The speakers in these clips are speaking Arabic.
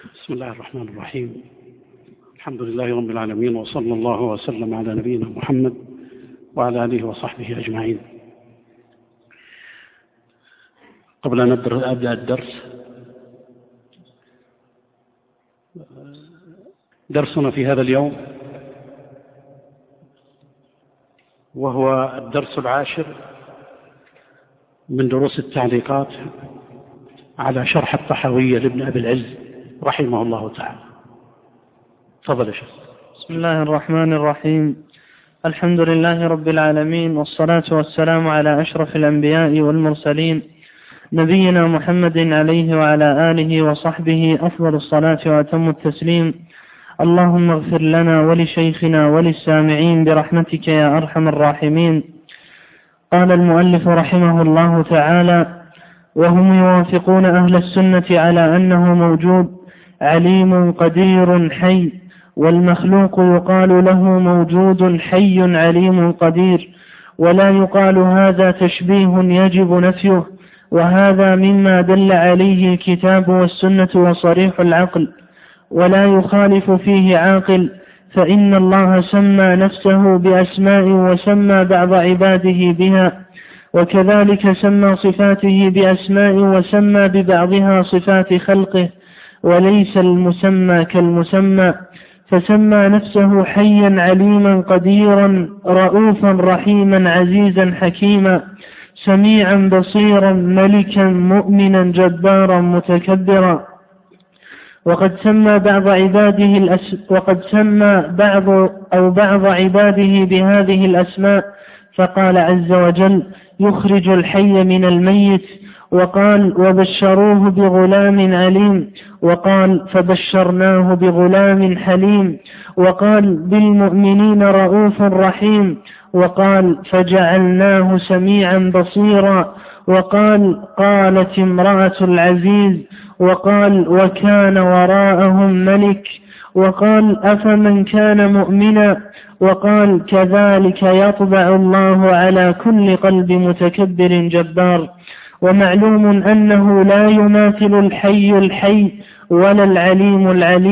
بسم الله الرحمن الرحيم. الحمد لله رب العالمين، وصلى الله وسلم على نبينا محمد وعلى آله وصحبه أجمعين. قبل أن أبدأ الدرس، درسنا في هذا اليوم وهو الدرس 10 من دروس التعليقات على شرح الطحاوية لابن أبي العز رحمه الله تعالى. تفضل يا شيخ. بسم الله الرحمن الرحيم. الحمد لله رب العالمين، والصلاة والسلام على أشرف الأنبياء والمرسلين، نبينا محمد عليه وعلى آله وصحبه أفضل الصلاة وأتم التسليم. اللهم اغفر لنا ولشيخنا وللسامعين برحمتك يا أرحم الراحمين. قال المؤلف رحمه الله تعالى: وهم يوافقون أهل السنة على أنه موجود عليم قدير حي، والمخلوق يقال له موجود حي عليم قدير، ولا يقال هذا تشبيه يجب نفيه، وهذا مما دل عليه الكتاب والسنة وصريح العقل، ولا يخالف فيه عاقل، فإن الله سمى نفسه بأسماء وسمى بعض عباده بها، وكذلك سمى صفاته بأسماء وسمى ببعضها صفات خلقه، وليس المسمى كالمسمى، فسمى نفسه حيا عليما قديرا رؤوفا رحيما عزيزا حكيما سميعا بصيرا ملكا مؤمنا جبارا متكبرا. وقد سمى بعض عباده بهذه الأسماء، فقال عز وجل: يخرج الحي من الميت، وقال: وبشروه بغلام عليم، وقال: فبشرناه بغلام حليم، وقال: بالمؤمنين رؤوف رحيم، وقال: فجعلناه سميعا بصيرا، وقال: قالت امرأة العزيز، وقال: وكان وراءهم ملك، وقال: أفمن كان مؤمنا، وقال: كذلك يطبع الله على كل قلب متكبر جبار. ومعلوم أنه لا يماثل الحي ولا العليم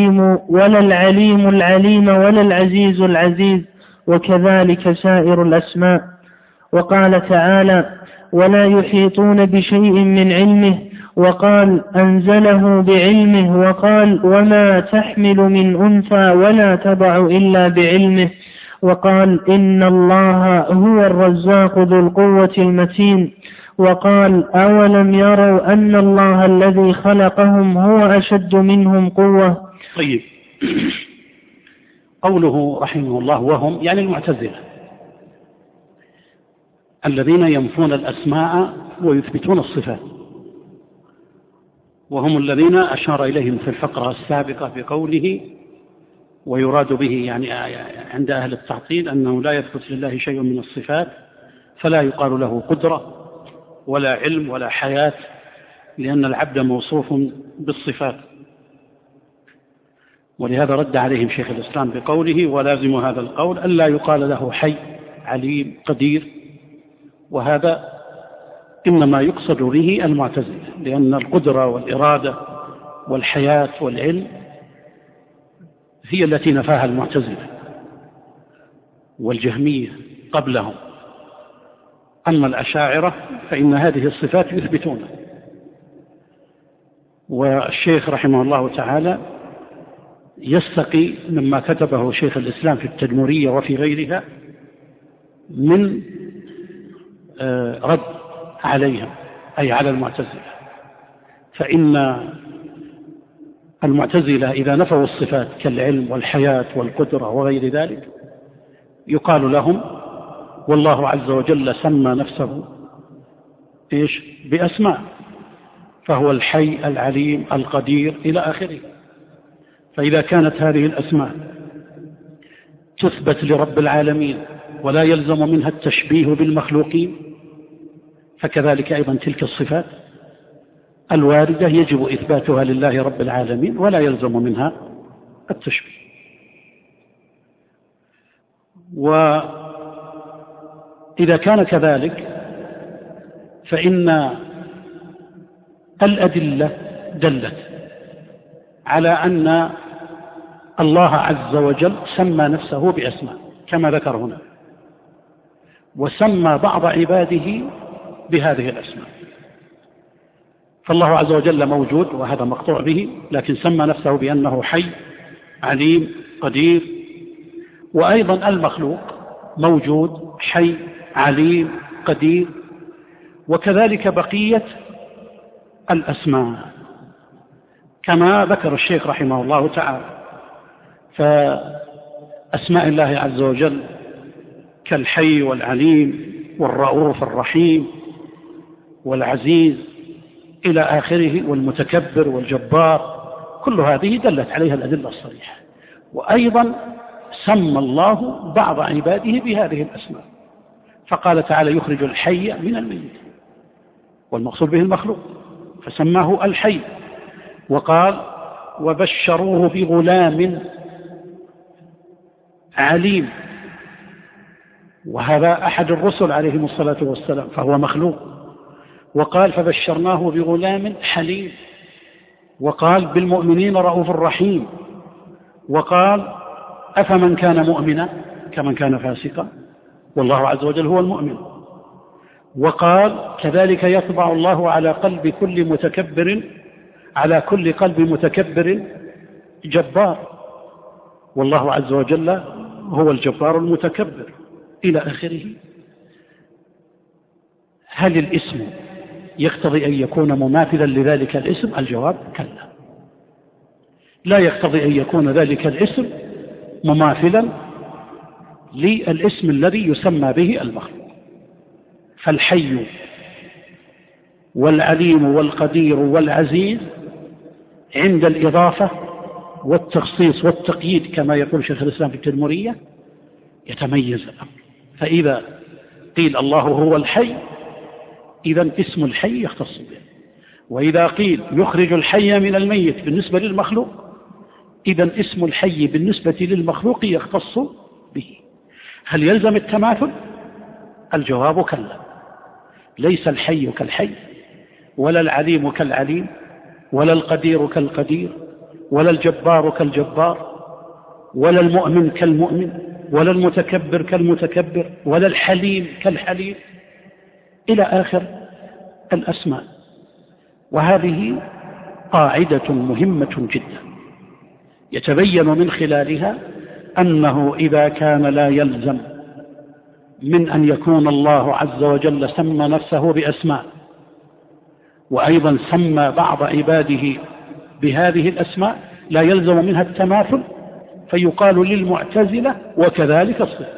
ولا العزيز العزيز، وكذلك سائر الأسماء. وقال تعالى: ولا يحيطون بشيء من علمه، وقال: أنزله بعلمه، وقال: وما تحمل من أنثى ولا تضع إلا بعلمه، وقال: إن الله هو الرزاق ذو القوة المتين، وقال: أولم يروا أن الله الذي خلقهم هو أشد منهم قوة. طيب، قوله رحمه الله وهم يعني المعتزلة الذين ينفون الأسماء ويثبتون الصفات، وهم الذين أشار إليهم في الفقرة السابقة بقوله ويراد به يعني عند أهل التعطيل أنه لا يثبت لله شيء من الصفات، فلا يقال له قدرة ولا علم ولا حياة، لأن العبد موصوف بالصفات. ولهذا رد عليهم شيخ الإسلام بقوله: ولازم هذا القول ألا يقال له حي عليم قدير، وهذا إنما يقصد به المعتزلة، لأن القدرة والإرادة والحياة والعلم هي التي نفاها المعتزلة والجهمية قبلهم. أما الأشاعرة فإن هذه الصفات يثبتونها. والشيخ رحمه الله تعالى يستقي مما كتبه شيخ الإسلام في التدمرية وفي غيرها من رد عليهم، أي على المعتزلة. فإن المعتزلة إذا نفوا الصفات كالعلم والحياة والقدرة وغير ذلك يقال لهم والله عز وجل سمى نفسه بأسماء، فهو الحي العليم القدير إلى آخره. فإذا كانت هذه الأسماء تثبت لرب العالمين ولا يلزم منها التشبيه بالمخلوقين، فكذلك أيضا تلك الصفات الواردة يجب إثباتها لله رب العالمين ولا يلزم منها التشبيه. وإذا كان كذلك فإن الأدلة دلت على أن الله عز وجل سمى نفسه بأسماء كما ذكر هنا، وسمى بعض عباده بهذه الأسماء. فالله عز وجل موجود وهذا مقطوع به، لكن سمى نفسه بأنه حي عليم قدير. وأيضا المخلوق موجود حي عليم قدير، وكذلك بقية الأسماء كما ذكر الشيخ رحمه الله تعالى. فأسماء الله عز وجل كالحي والعليم والرؤوف الرحيم والعزيز إلى آخره، والمتكبر والجبار، كل هذه دلت عليها الأدلة الصريحة. وأيضا سمى الله بعض عباده بهذه الأسماء، فقال تعالى يخرج الحي من الميت، والمقصود به المخلوق، فسماه الحي. وقال وبشروه بغلام عليم، وهذا أحد الرسل عليهم الصلاة والسلام فهو مخلوق. وقال فبشرناه بغلام حليم، وقال بالمؤمنين رؤوف رحيم، وقال أفمن كان مؤمنا كمن كان فاسقا، والله عز وجل هو المؤمن. وقال كذلك يطبع الله على قلب كل متكبر، على كل قلب متكبر جبار، والله عز وجل هو الجبار المتكبر إلى آخره. هل الاسم يقتضي أن يكون مماثلا لذلك الاسم؟ الجواب كلا، لا يقتضي أن يكون ذلك الاسم مماثلا للاسم الذي يسمى به المخلوق. فالحي والعليم والقدير والعزيز عند الإضافة والتخصيص والتقييد كما يقول شيخ الإسلام في التدمرية يتميز الأمر. فإذا قيل الله هو الحي إذا اسم الحي يختص به، وإذا قيل يخرج الحي من الميت بالنسبة للمخلوق إذا اسم الحي بالنسبة للمخلوق يختص به. هل يلزم التماثل؟ الجواب كلا، ليس الحي كالحي، ولا العليم كالعليم، ولا القدير كالقدير، ولا الجبار كالجبار، ولا المؤمن كالمؤمن، ولا المتكبر كالمتكبر، ولا الحليم كالحليم، إلى آخر الأسماء. وهذه قاعدة مهمة جدا يتبين من خلالها أنه إذا كان لا يلزم من أن يكون الله عز وجل سمى نفسه بأسماء، وأيضا سمى بعض عباده بهذه الأسماء، لا يلزم منها التماثل، فيقال للمعتزلة وكذلك الصفة.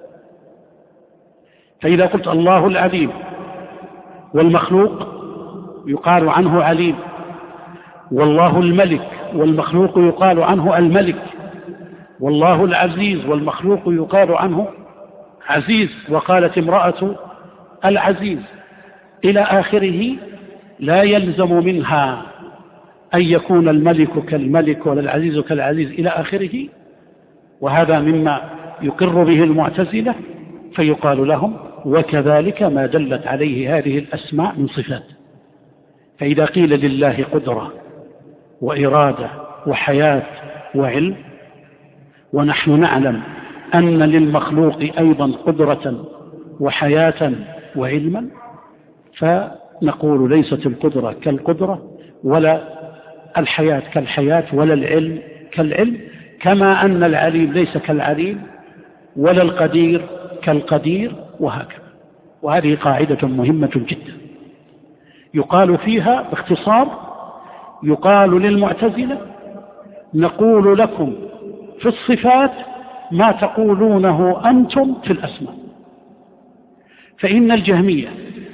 فإذا قلت الله العليم والمخلوق يقال عنه عليم، والله الملك والمخلوق يقال عنه الملك، والله العزيز والمخلوق يقال عنه عزيز، وقالت امرأة العزيز إلى آخره، لا يلزم منها أن يكون الملك كالملك ولا العزيز كالعزيز إلى آخره. وهذا مما يقر به المعتزلة، فيقال لهم وكذلك ما دلت عليه هذه الأسماء من صفات. فإذا قيل لله قدرة وإرادة وحياة وعلم، ونحن نعلم أن للمخلوق أيضا قدرة وحياة وعلما، فنقول ليست القدرة كالقدرة، ولا الحياة كالحياة، ولا العلم كالعلم، كما أن العليم ليس كالعليم، ولا القدير كالقدير، وهكذا. وهذه قاعدة مهمة جدا يقال فيها باختصار، يقال للمعتزلة نقول لكم في الصفات ما تقولونه أنتم في الأسماء. فإن الجهمية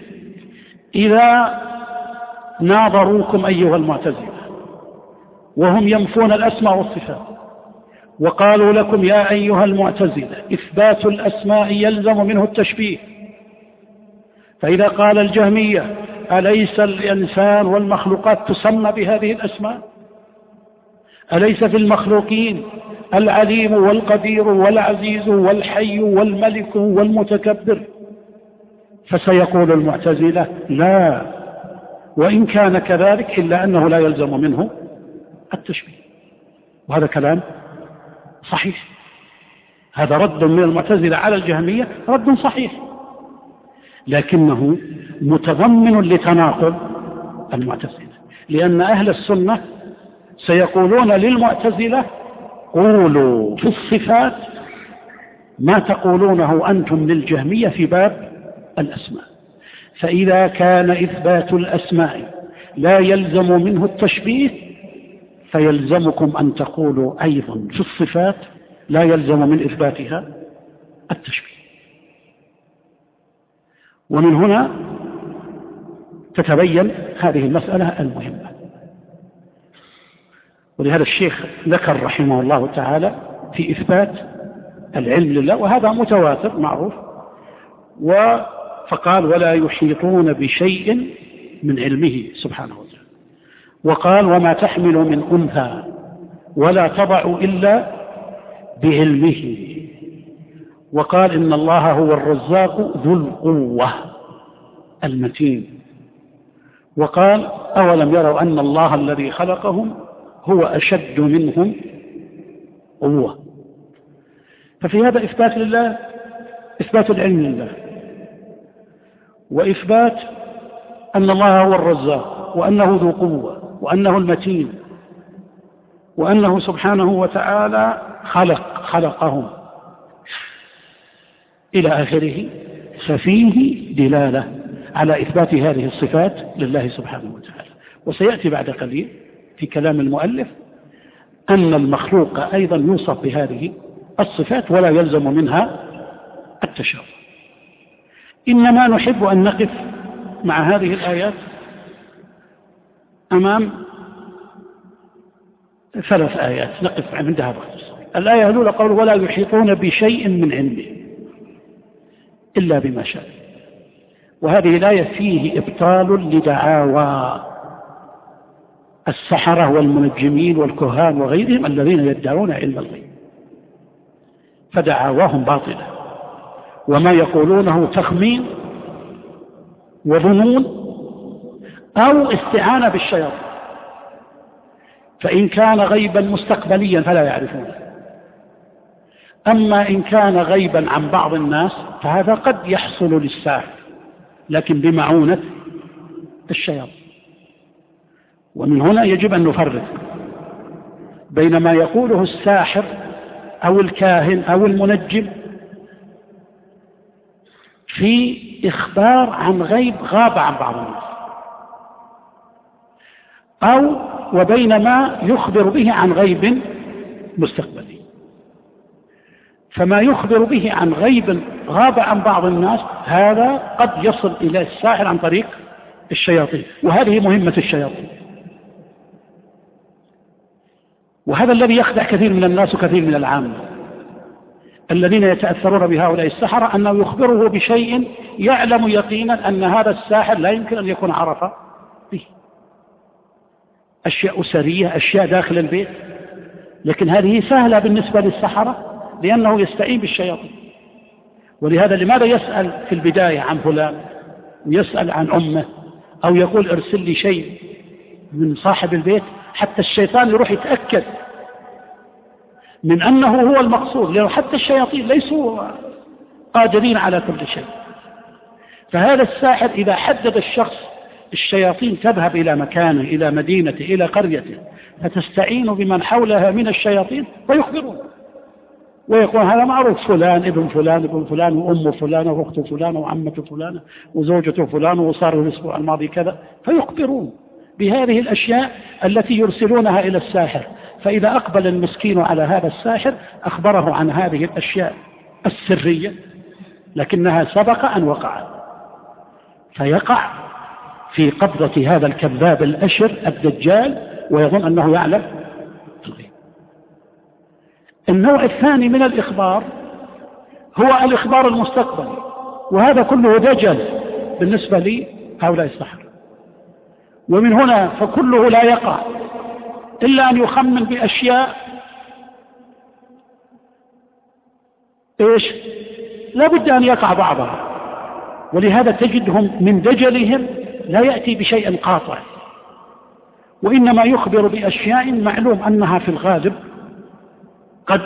إذا ناظروكم أيها المعتزلة وهم ينفون الأسماء والصفات، وقالوا لكم يا أيها المعتزلة إثبات الأسماء يلزم منه التشبيه، فإذا قال الجهمية أليس الإنسان والمخلوقات تسمى بهذه الأسماء؟ أليس في المخلوقين العليم والقدير والعزيز والحي والملك والمتكبر؟ فسيقول المعتزلة لا، وإن كان كذلك إلا أنه لا يلزم منه التشبيه. وهذا كلام صحيح، هذا رد من المعتزلة على الجهمية رد صحيح، لكنه متضمن لتناقض المعتزلة، لأن أهل السنة سيقولون للمعتزلة قولوا في الصفات ما تقولونه أنتم للجهمية في باب الأسماء. فإذا كان إثبات الأسماء لا يلزم منه التشبيه فيلزمكم أن تقولوا أيضا في الصفات لا يلزم من إثباتها التشبيه. ومن هنا تتبين هذه المسألة المهمة. ولهذا الشيخ ذكر رحمه الله تعالى في إثبات العلم لله، وهذا متواتر معروف، فقال ولا يحيطون بشيء من علمه سبحانه وتعالى، وقال وما تحمل من أنثى ولا تضع إلا بعلمه، وقال إن الله هو الرزاق ذو القوة المتين، وقال أولم يروا أن الله الذي خلقهم هو أشد منهم قوة. ففي هذا إثبات لله، إثبات العلم لله، وإثبات أن الله هو الرزاق، وأنه ذو قوة، وأنه المتين، وأنه سبحانه وتعالى خلقهم إلى آخره. ففيه دلالة على إثبات هذه الصفات لله سبحانه وتعالى. وسيأتي بعد قليل في كلام المؤلف أن المخلوق أيضا يوصف بهذه الصفات ولا يلزم منها التشابه. إنما نحب أن نقف مع هذه الآيات أمام 3 آيات نقف عندها باختصار. الآية الأولى قوله ولا يحيطون بشيء من علمه إلا بما شاء، وهذه الآية فيه إبطال لدعاوى السحرة والمنجمين والكهان وغيرهم الذين يدعون علم الغيب، فدعاواهم باطلة، وما يقولونه تخمين وظنون أو استعانة بالشياطين، فإن كان غيبا مستقبليا فلا يعرفونه، أما إن كان غيبا عن بعض الناس فهذا قد يحصل للساحر لكن بمعونة الشياطين. ومن هنا يجب أن نفرق بين ما يقوله الساحر أو الكاهن أو المنجم في إخبار عن غيب غاب عن بعض الناس، أو وبين ما يخبر به عن غيب مستقبلي. فما يخبر به عن غيب غاب عن بعض الناس هذا قد يصل إلى الساحر عن طريق الشياطين، وهذه مهمة الشياطين، وهذا الذي يخدع كثير من الناس وكثير من العامة الذين يتأثرون بهؤلاء السحرة، أنه يخبره بشيء يعلم يقينا أن هذا الساحر لا يمكن أن يكون عرف به، أشياء أسرية، أشياء داخل البيت، لكن هذه سهلة بالنسبة للسحرة لأنه يستعين بالشياطين. ولهذا لماذا يسأل في البداية عن فلان ويسأل عن أمه أو يقول ارسل لي شيء من صاحب البيت حتى الشيطان يروح يتأكد من أنه هو المقصود، لأنه حتى الشياطين ليسوا قادرين على كل شيء. فهذا الساحر إذا حدد الشخص الشياطين تذهب إلى مكانه، إلى مدينته، إلى قريته، فتستعين بمن حولها من الشياطين ويخبرون ويقول هذا معروف فلان ابن فلان ابن فلان وأم فلانة وأخت فلانة وعمة فلانة وزوجته فلانة وصار الأسبوع الماضي كذا، فيخبرون بهذه الأشياء التي يرسلونها إلى الساحر. فإذا أقبل المسكين على هذا الساحر أخبره عن هذه الأشياء السرية لكنها سبق أن وقعت، فيقع في قبضة هذا الكذاب الأشر الدجال ويظن أنه يعلم الغيب. النوع الثاني من الإخبار هو الإخبار المستقبلي، وهذا كله دجل بالنسبة لهؤلاء السحرة. ومن هنا فكله لا يقع إلا أن يخمن بأشياء لا بد أن يقع بعضها. ولهذا تجدهم من دجلهم لا يأتي بشيء قاطع، وإنما يخبر بأشياء معلوم أنها في الغالب قد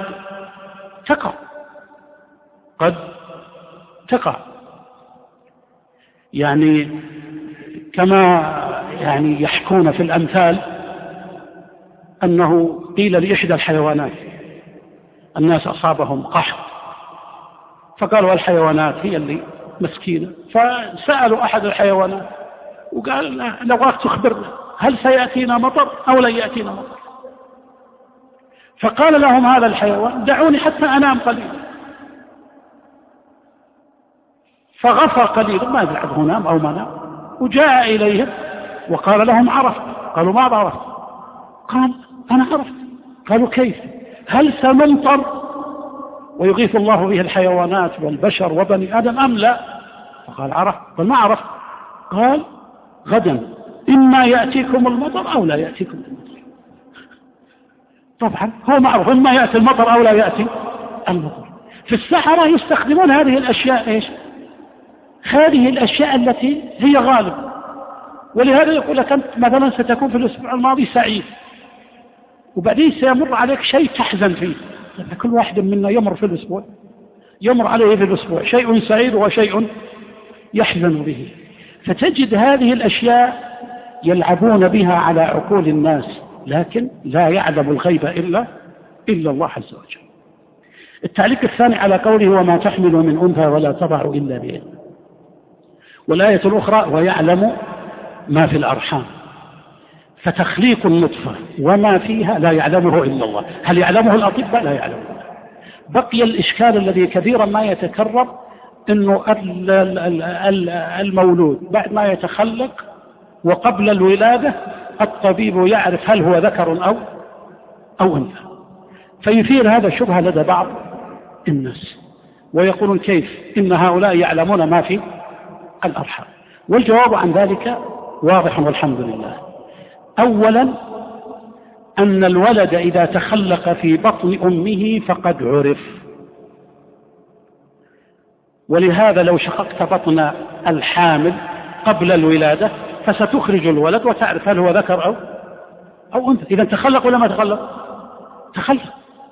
تقع يعني كما يعني يحكون في الأمثال أنه قيل لإحدى الحيوانات، الناس أصابهم قحط فقالوا الحيوانات هي اللي مسكينة، فسألوا أحد الحيوانات وقال نبغاك تخبرنا هل سيأتينا مطر أو لا يأتينا مطر؟ فقال لهم هذا الحيوان دعوني حتى أنام قليلا، فغفى قليلا ما أدري عنه نام أو ما نام، وجاء إليهم وقال لهم عرفت. قالوا ما عرفت؟ قال أنا عرفت. قالوا كيف؟ هل سنمطر ويغيث الله به الحيوانات والبشر وبني آدم أم لا؟ فقال عرفت. قال ما عرفت؟ قال غدا إما يأتيكم المطر أو لا يأتيكم المطر. طبعا هو معروف إما يأتي المطر أو لا يأتي المطر. في السحرة يستخدمون هذه الأشياء إيش؟ هذه الأشياء التي هي غالب، ولهذا يقول لك أنت مثلا ستكون في الأسبوع الماضي سعيد، وبعدين سيمر عليك شيء تحزن فيه. كل واحد منا يمر في الأسبوع، يمر عليه في الأسبوع شيء سعيد وشيء يحزن به. فتجد هذه الأشياء يلعبون بها على عقول الناس، لكن لا يعلم الغيب إلا الله عز وجل. التعليق الثاني على قوله وما تحمل من أنثى ولا تضع إلا بإذنه. والآية الأخرى ويعلم ما في الأرحام. فتخليق النطفة وما فيها لا يعلمه إلا الله. هل يعلمه الأطباء؟ لا يعلمه. بقي الإشكال الذي كثيرا ما يتكرر أنه المولود بعد ما يتخلق وقبل الولادة الطبيب يعرف هل هو ذكر أو أنثى، فيثير هذا الشبهة لدى بعض الناس ويقولون كيف إن هؤلاء يعلمون ما في الأرحام. والجواب عن ذلك واضح والحمد لله. أولا أن الولد إذا تخلق في بطن أمه فقد عرف، ولهذا لو شققت بطن الحامل قبل الولادة فستخرج الولد وتعرف هل هو ذكر أو أنثى. إذا تخلق ولا ما تخلق.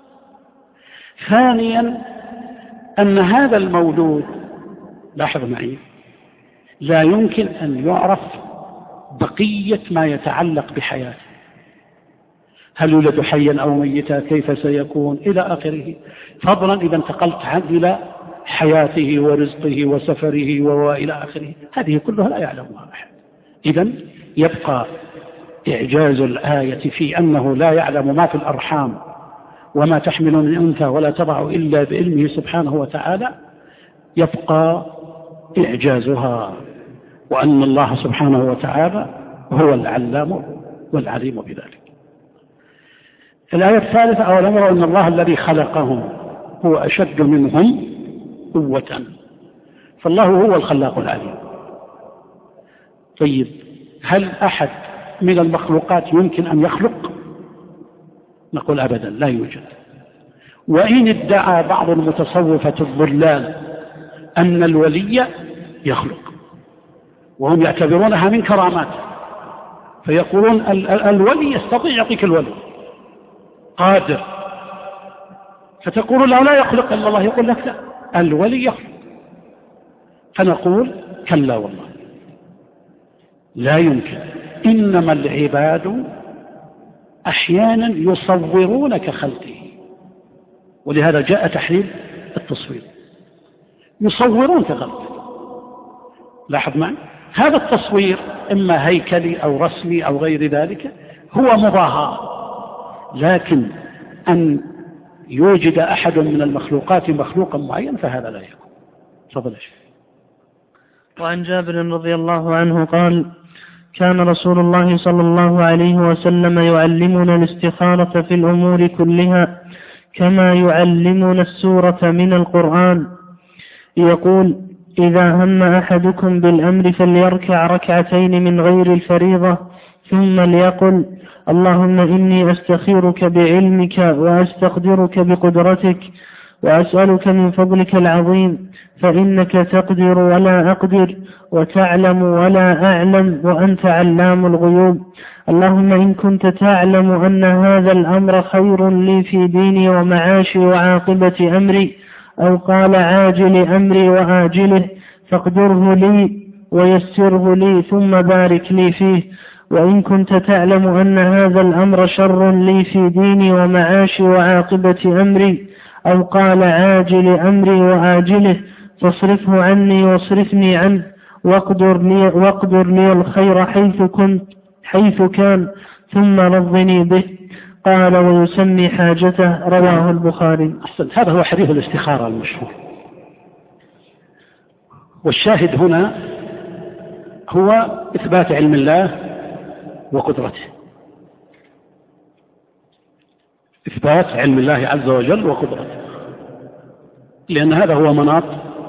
ثانيا أن هذا المولود، لاحظ معي، لا يمكن أن يعرف بقية ما يتعلق بحياته، هل يولد حيا أو ميتا، كيف سيكون إلى آخره، فضلا إذا انتقلت إلى حياته ورزقه وسفره وإلى آخره، هذه كلها لا يعلمها أحد. إذن يبقى إعجاز الآية في أنه لا يعلم ما في الأرحام وما تحمل من أنثى ولا تضع إلا بعلمه سبحانه وتعالى، يبقى إعجازها، وأن الله سبحانه وتعالى هو العلام والعليم بذلك. الآية الثالثة أولم يروا أن الله الذي خلقهم هو أشد منهم قوة، فالله هو الخلاق العليم. طيب هل أحد من المخلوقات يمكن أن يخلق؟ نقول أبدا لا يوجد. وإن ادعى بعض المتصوفة الضلال أن الولي يخلق، وهم يعتبرونها من كرامات، فيقولون الولي يستطيع يعطيك الولي قادر، فتقول له لا يخلق إلا الله، يقول لك لا الولي يخلق. فنقول كلا والله لا يمكن، إنما العباد أحيانا يصورون كخلقه، ولهذا جاء تحريم التصوير، يصورون كخلقه. لاحظ معي، هذا التصوير إما هيكلي أو رسمي أو غير ذلك هو مضاهاة، لكن أن يوجد أحد من المخلوقات مخلوقا معين فهذا لا يكون. تفضل. وعن جابر رضي الله عنه قال: كان رسول الله صلى الله عليه وسلم يعلمنا الاستخارة في الأمور كلها كما يعلمنا السورة من القرآن، يقول: إذا هم أحدكم بالأمر فليركع ركعتين من غير الفريضة، ثم ليقل: اللهم إني أستخيرك بعلمك وأستقدرك بقدرتك، وأسألك من فضلك العظيم فإنك تقدر ولا أقدر وتعلم ولا أعلم وأنت علام الغيوب. اللهم إن كنت تعلم أن هذا الأمر خير لي في ديني ومعاشي وعاقبة أمري، أو قال عاجل أمري وآجله، فاقدره لي ويسره لي ثم بارك لي فيه. وإن كنت تعلم أن هذا الأمر شر لي في ديني ومعاشي وعاقبة أمري، أو قال عاجل أمري وآجله، فاصرفه عني واصرفني عنه، واقدر لي الخير حيث كان ثم رضني به. قال ويسمي حاجته. رواه البخاري. أحسنت. هذا هو حديث الاستخارة المشهور، والشاهد هنا هو إثبات علم الله وقدرته، إثبات علم الله عز وجل وقدرته، لأن هذا هو مناط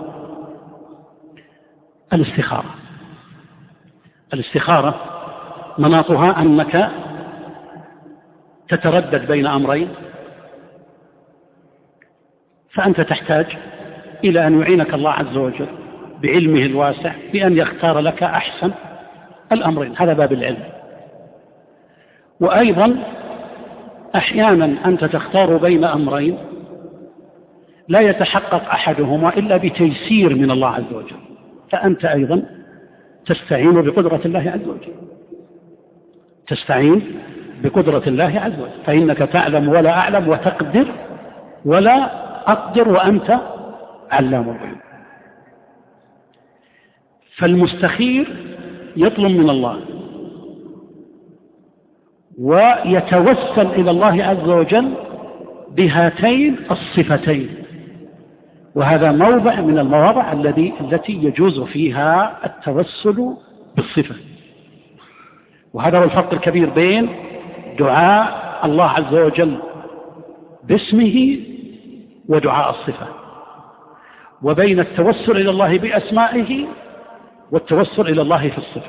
الاستخارة. الاستخارة مناطها أنك تتردد بين أمرين، فأنت تحتاج إلى أن يعينك الله عز وجل بعلمه الواسع بأن يختار لك أحسن الأمرين. هذا باب العلم. وأيضا أحيانا أنت تختار بين أمرين لا يتحقق أحدهما إلا بتيسير من الله عز وجل، فأنت أيضا تستعين بقدرة الله عز وجل، تستعين بقدرة الله عز وجل، فإنك تعلم ولا أعلم وتقدر ولا أقدر وأنت علام الغيوب. فالمستخير يطلب من الله ويتوسل إلى الله عز وجل بهاتين الصفتين، وهذا موضع من المواضع التي يجوز فيها التوسل بالصفة. وهذا هو الفرق الكبير بين دعاء الله عز وجل باسمه ودعاء الصفة، وبين التوسل إلى الله بأسمائه والتوسل إلى الله في الصفة.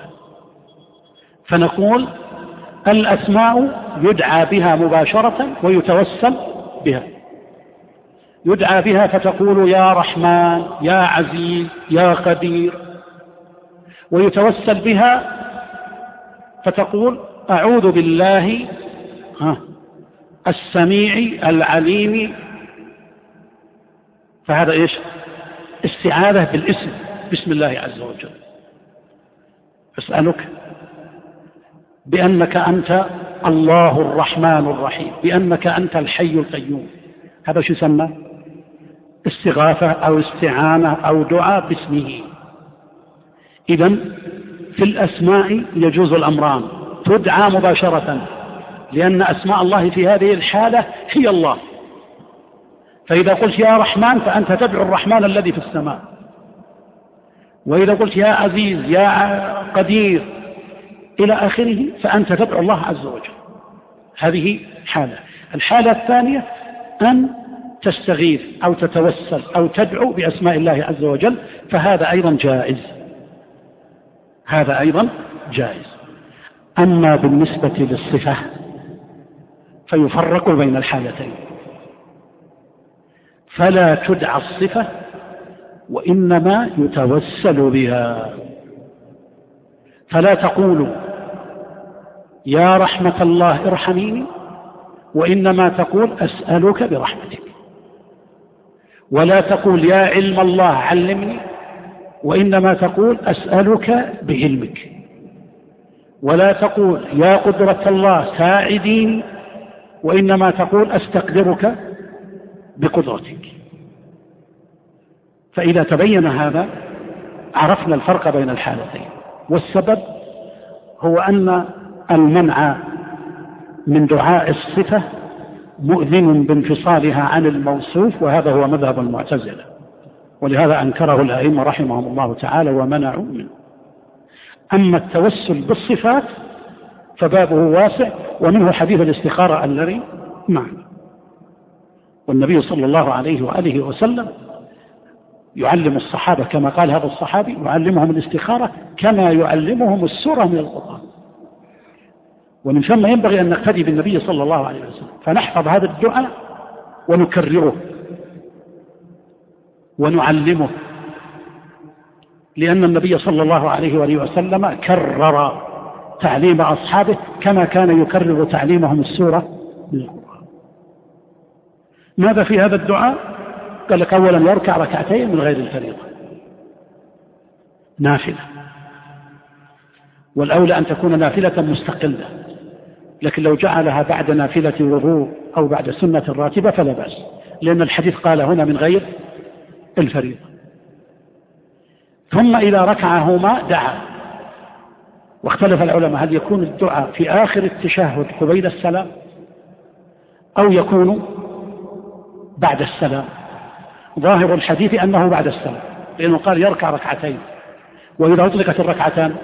فنقول الأسماء يدعى بها مباشرة ويتوسل بها. يدعى بها فتقول يا رحمن يا عزيز يا قدير، ويتوسل بها فتقول أعوذ بالله السميع العليم. فهذا إيش؟ استعاذة بالاسم، بسم الله عز وجل. أسألك بأنك أنت الله الرحمن الرحيم، بأنك أنت الحي القيوم. هذا شو يسمى؟ استغاثة أو استعانة أو دعاء باسمه. إذن في الأسماء يجوز الأمران، تدعى مباشرة لأن أسماء الله في هذه الحالة هي الله. فإذا قلت يا رحمن فأنت تدعو الرحمن الذي في السماء، وإذا قلت يا عزيز يا قدير إلى آخره فأنت تدعو الله عز وجل. هذه حالة. الحالة الثانية أن تستغيث أو تتوسل أو تدعو بأسماء الله عز وجل، فهذا أيضا جائز، هذا أيضا جائز. أما بالنسبة للصفة فيفرق بين الحالتين، فلا تدعى الصفة وإنما يتوسل بها. فلا تقول يا رحمة الله ارحميني، وإنما تقول أسألك برحمتك. ولا تقول يا علم الله علمني، وإنما تقول أسألك بعلمك. ولا تقول يا قدرة الله ساعديني، وإنما تقول أستقدرك بقدرتك. فإذا تبين هذا عرفنا الفرق بين الحالتين. والسبب هو أن المنع من دعاء الصفة مؤذن بانفصالها عن الموصوف، وهذا هو مذهب المعتزلة، ولهذا أنكره الأئمة رحمهم الله تعالى ومنعوا منه. أما التوسل بالصفات فبابه واسع، ومنه حديث الاستخارة الذي معنا. والنبي صلى الله عليه وآله وسلم يعلم الصحابة كما قال هذا الصحابي، يعلمهم الاستخارة كما يعلمهم السورة من القرآن. ومن ثم ينبغي أن نقتدي بالنبي صلى الله عليه وسلم، فنحفظ هذا الدعاء ونكرره ونعلمه، لأن النبي صلى الله عليه وآله وسلم كرر تعليم أصحابه كما كان يكرر تعليمهم السورة من القرآن. ماذا في هذا الدعاء؟ قال لك أولا يركع ركعتين من غير الفريضة نافلة، والأولى أن تكون نافلة مستقلة، لكن لو جعلها بعد نافلة وضوء أو بعد سنة راتبة فلا بأس، لأن الحديث قال هنا من غير الفريضة. ثم إذا ركعهما دعا، واختلف العلماء هل يكون الدعاء في آخر التشهد قبيل السلام أو يكون بعد السلام. ظاهر الحديث أنه بعد السلام، لأنه قال يركع ركعتين، وإذا أطلقت الركعتان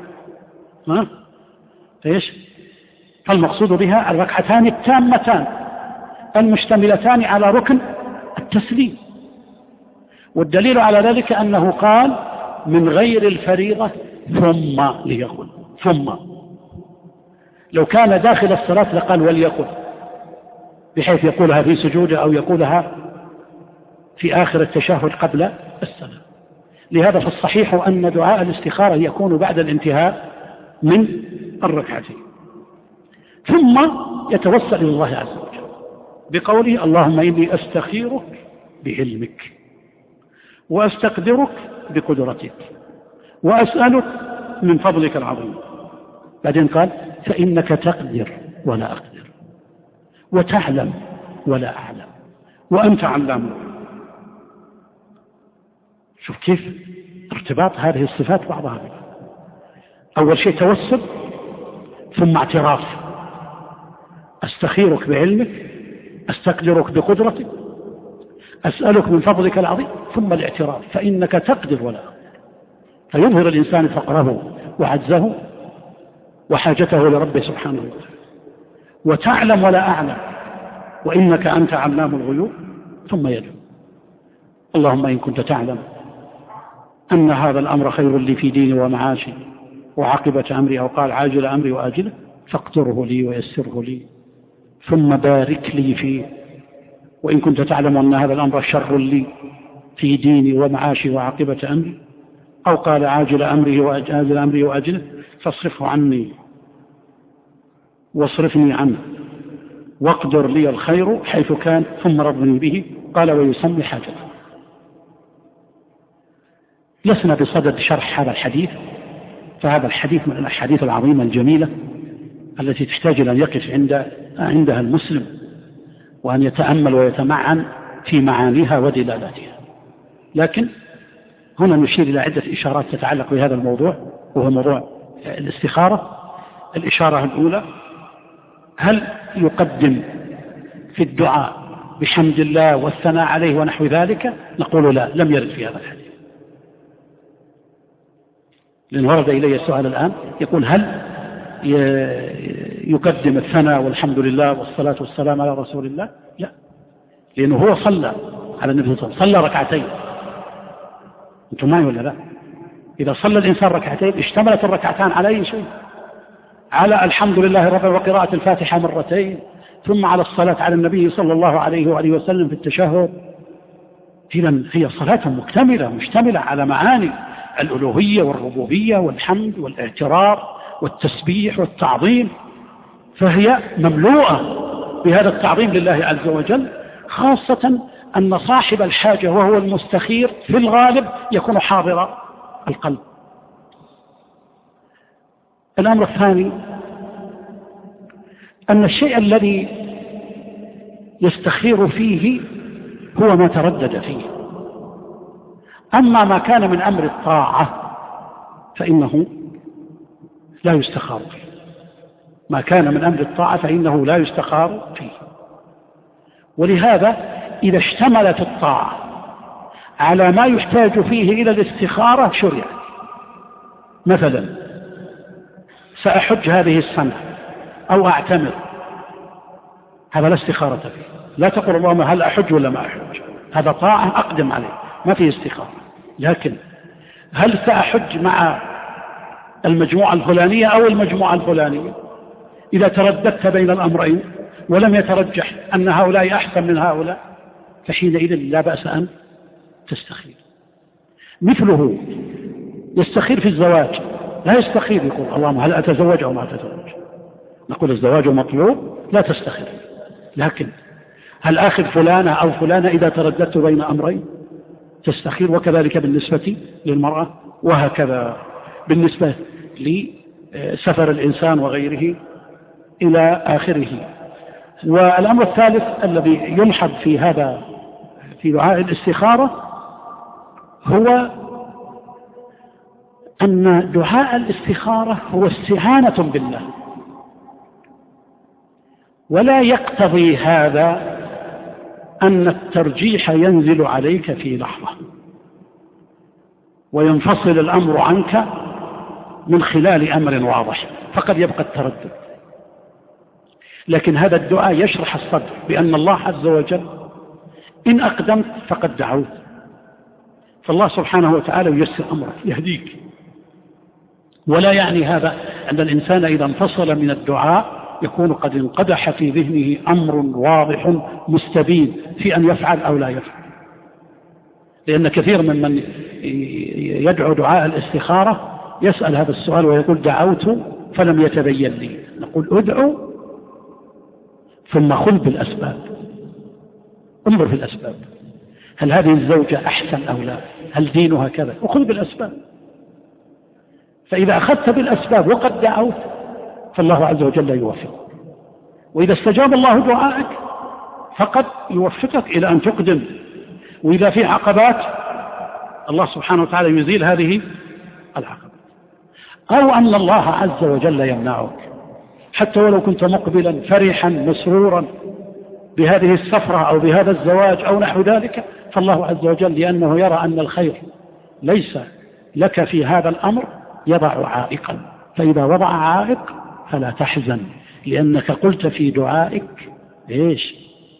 إيش؟ فالمقصود بها الركعتان التامتان المشتملتان على ركن التسليم، والدليل على ذلك أنه قال من غير الفريضة ثم ليقل. ثم لو كان داخل الصلاة لقال وليقل، بحيث يقولها في سجوده أو يقولها في آخر التشهد قبل السلام. لهذا فالصحيح أن دعاء الاستخارة يكون بعد الانتهاء من الركعتين. ثم يتوسل إلى الله عز وجل بقوله اللهم إني أستخيرك بعلمك وأستقدرك بقدرتك وأسألك من فضلك العظيم. بعدين قال فإنك تقدر ولا أقدر وتعلم ولا أعلم وأنت علام. شوف كيف ارتباط هذه الصفات بعضها ببعض. أول شيء توسل، ثم اعتراف، أستخيرك بعلمك، أستقدرك بقدرتك، أسألك من فضلك العظيم، ثم الاعتراف فإنك تقدر ولا أقدر. فيظهر الإنسان فقره وعجزه وحاجته لربه سبحانه وتعالى. وتعلم ولا أعلم وإنك أنت علام الغيوب. ثم يدعو اللهم إن كنت تعلم أن هذا الأمر خير لي في ديني ومعاشي وعاقبة أمري، أو قال عاجل أمري وآجله، فاقدره لي ويسره لي ثم بارك لي فيه. وإن كنت تعلم أن هذا الأمر شر لي في ديني ومعاشي وعاقبة أمري، أو قال عاجل أمري وآجله، فاصرفه عني واصرفني عنه واقدر لي الخير حيث كان ثم رضني به. قال ويسمي حاجته. لسنا بصدد شرح هذا الحديث، فهذا الحديث من الأحاديث العظيمة الجميلة التي تحتاج إلى أن يقف عندها المسلم وأن يتأمل ويتمعن في معانيها ودلالاتها. لكن هنا نشير إلى عدة إشارات تتعلق بهذا الموضوع، وهو موضوع الاستخارة. الإشارة الأولى: هل يقدم في الدعاء بحمد الله والثناء عليه ونحو ذلك؟ نقول لا، لم يرد في هذا الحديث. لأن ورد إلي السؤال الآن يقول هل يقدم الثناء والحمد لله والصلاة والسلام على رسول الله؟ لا، لأنه هو صلى على النبي صلى الله عليه وسلم، صلى ركعتين. أنتم معي ولا لا؟ إذا صلى الإنسان ركعتين اشتملت الركعتان على أي شيء؟ على الحمد لله رب وقراءة الفاتحة مرتين، ثم على الصلاة على النبي صلى الله عليه وآله وسلم في التشهد. إذن هي صلاة مكتملة مشتملة على معاني الألوهية والربوبية والحمد والاعتراف والتسبيح والتعظيم، فهي مملوءة بهذا التعظيم لله عز وجل، خاصة أن صاحب الحاجة وهو المستخير في الغالب يكون حاضر القلب. الأمر الثاني أن الشيء الذي يستخير فيه هو ما تردد فيه، أما ما كان من أمر الطاعة فإنه لا يستخار فيه. ما كان من أمر الطاعة فإنه لا يستخار فيه. ولهذا إذا اشتملت الطاعة على ما يحتاج فيه إلى الاستخارة شرعت. مثلا سأحج هذه السنة أو أعتمر، هذا لا استخارة فيه. لا تقول اللهم هل أحج ولا ما أحج، هذا طاعة أقدم عليه ما فيه استخارة. لكن هل سأحج مع المجموعة الفلانية أو المجموعة الفلانية، إذا ترددت بين الأمرين ولم يترجح أن هؤلاء أحسن من هؤلاء، فحينئذ لا بأس أن تستخير. مثله يستخير في الزواج، لا يستخير يقول اللهم هل أتزوج أو ما أتزوج، نقول الزواج مطلوب لا تستخير. لكن هل آخذ فلانة أو فلانة إذا ترددت بين أمرين تستخير، وكذلك بالنسبة للمرأة، وهكذا بالنسبة لسفر الإنسان وغيره إلى آخره. والأمر الثالث الذي يلحظ في هذا في دعاء الاستخارة هو أن دعاء الاستخارة هو استعانة بالله، ولا يقتضي هذا أن الترجيح ينزل عليك في لحظة وينفصل الأمر عنك من خلال أمر واضح، فقد يبقى التردد. لكن هذا الدعاء يشرح الصدر بأن الله عز وجل إن أقدمت فقد دعوت، فالله سبحانه وتعالى ييسر أمرك يهديك. ولا يعني هذا أن الإنسان إذا انفصل من الدعاء يكون قد انقدح في ذهنه أمر واضح مستبين في أن يفعل أو لا يفعل، لأن كثير من يدعو دعاء الاستخارة يسأل هذا السؤال ويقول دعوت فلم يتبين لي. نقول ادعو ثم خذ بالأسباب، انظر في الأسباب، هل هذه الزوجة أحسن أو لا، هل دينها كذا، وخذ بالأسباب. فإذا أخذت بالأسباب وقد دعوت فالله عز وجل يوفقك، وإذا استجاب الله دعائك فقد يوفقك إلى أن تقدم. وإذا في عقبات الله سبحانه وتعالى يزيل هذه العقبات، أو أن الله عز وجل يمنعك حتى ولو كنت مقبلا فرحا مسرورا بهذه السفرة أو بهذا الزواج أو نحو ذلك، فالله عز وجل لأنه يرى أن الخير ليس لك في هذا الأمر يضع عائقا، فإذا وضع عائق فلا تحزن، لأنك قلت في دعائك إيش؟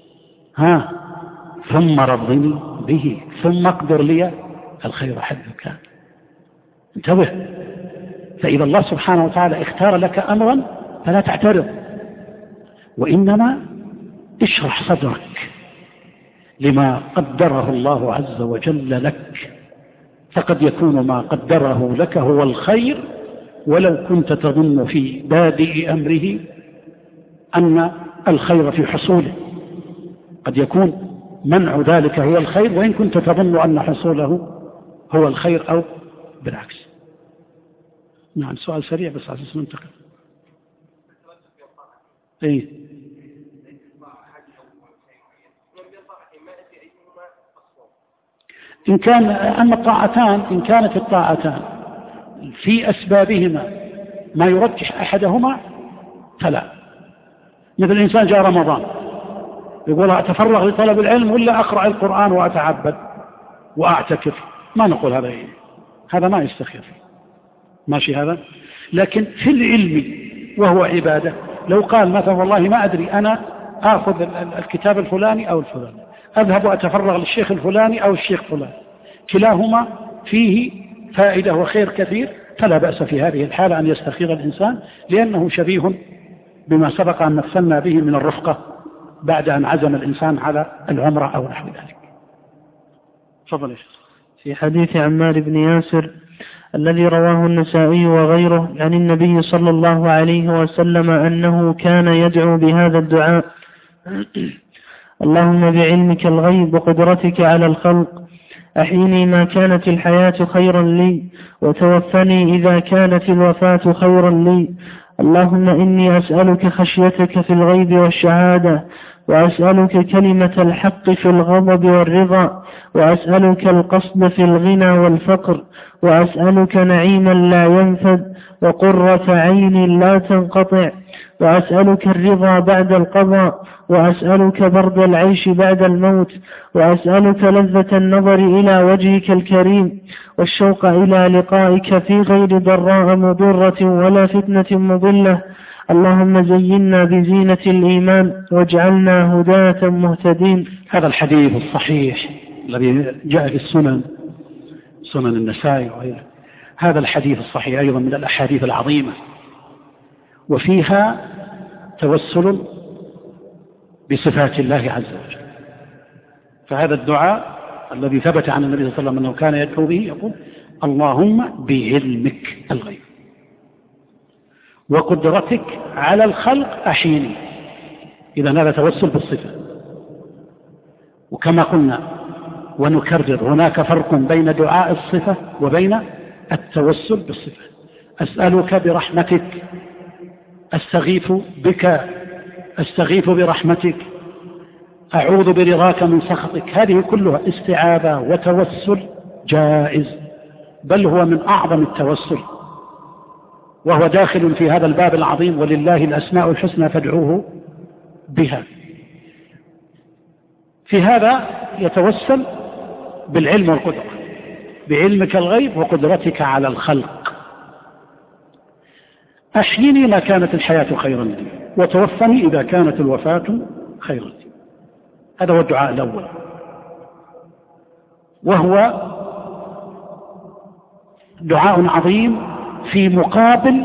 ثم رضني به ثم اقدر لي الخير حيث كان. انتبه، فإذا الله سبحانه وتعالى اختار لك أمرا فلا تعترض، وإنما اشرح صدرك لما قدره الله عز وجل لك، فقد يكون ما قدره لك هو الخير، ولو كنت تظن في بادئ أمره أن الخير في حصوله، قد يكون منع ذلك هو الخير، وإن كنت تظن أن حصوله هو الخير أو بالعكس. نعم، سؤال سريع بس على أساس ننتقل. إن كان أما الطاعتان، إن كانت الطاعتان في أسبابهما ما يرجح أحدهما فلا. مثل الإنسان جاء رمضان يقول أتفرغ لطلب العلم ولا أقرأ القرآن وأتعبد وأعتكف، ما نقول هذا ما يستخير، ماشي هذا. لكن في العلم وهو عبادة، لو قال مثلا والله ما أدري أنا آخذ الكتاب الفلاني أو الفلاني، أذهب وأتفرغ للشيخ الفلاني أو الشيخ فلان، كلاهما فيه فائدة وخير كثير، فلا بأس في هذه الحالة أن يستخير الإنسان، لأنه شبيه بما سبق أن مثلنا به من الرفقة بعد أن عزم الإنسان على العمرة أو نحو ذلك. تفضل. في حديث عمار بن ياسر الذي رواه النسائي وغيره عن النبي صلى الله عليه وسلم أنه كان يدعو بهذا الدعاء: اللهم بعلمك الغيب وقدرتك على الخلق أحيني ما كانت الحياة خيرا لي، وتوفني إذا كانت الوفاة خيرا لي. اللهم إني أسألك خشيتك في الغيب والشهادة، وأسألك كلمة الحق في الغضب والرضا، وأسألك القصد في الغنى والفقر، وأسألك نعيما لا ينفد وقرة عين لا تنقطع، وأسألك الرضا بعد القضاء، وأسألك برد العيش بعد الموت، وأسألك لذة النظر إلى وجهك الكريم والشوق إلى لقائك في غير ضراء مضرة ولا فتنة مضلة. اللهم زينا بزينة الإيمان واجعلنا هداة مهتدين. هذا الحديث الصحيح الذي جاء في سنن النسائي وغيره، هذا الحديث الصحيح أيضا من الأحاديث العظيمة، وفيها توسل بصفات الله عز وجل. فهذا الدعاء الذي ثبت عن النبي صلى الله عليه وسلم أنه كان يدعو به يقول اللهم بعلمك الغيب وقدرتك على الخلق أحيني. إذا هذا توسل بالصفة. وكما قلنا ونكرر هناك فرق بين دعاء الصفة وبين التوسل بالصفة. أسألك برحمتك، أستغيث بك، أستغيث برحمتك، أعوذ برضاك من سخطك. هذه كلها استعاذة وتوسل جائز، بل هو من أعظم التوسل، وهو داخل في هذا الباب العظيم ولله الأسماء الحسنى فادعوه بها. في هذا يتوسل بالعلم والقدرة، بعلمك الغيب وقدرتك على الخلق. أحيني ما كانت الحياة خيرا لي وتوفني إذا كانت الوفاة خيرا لي. هذا هو الدعاء الأول، وهو دعاء عظيم في مقابل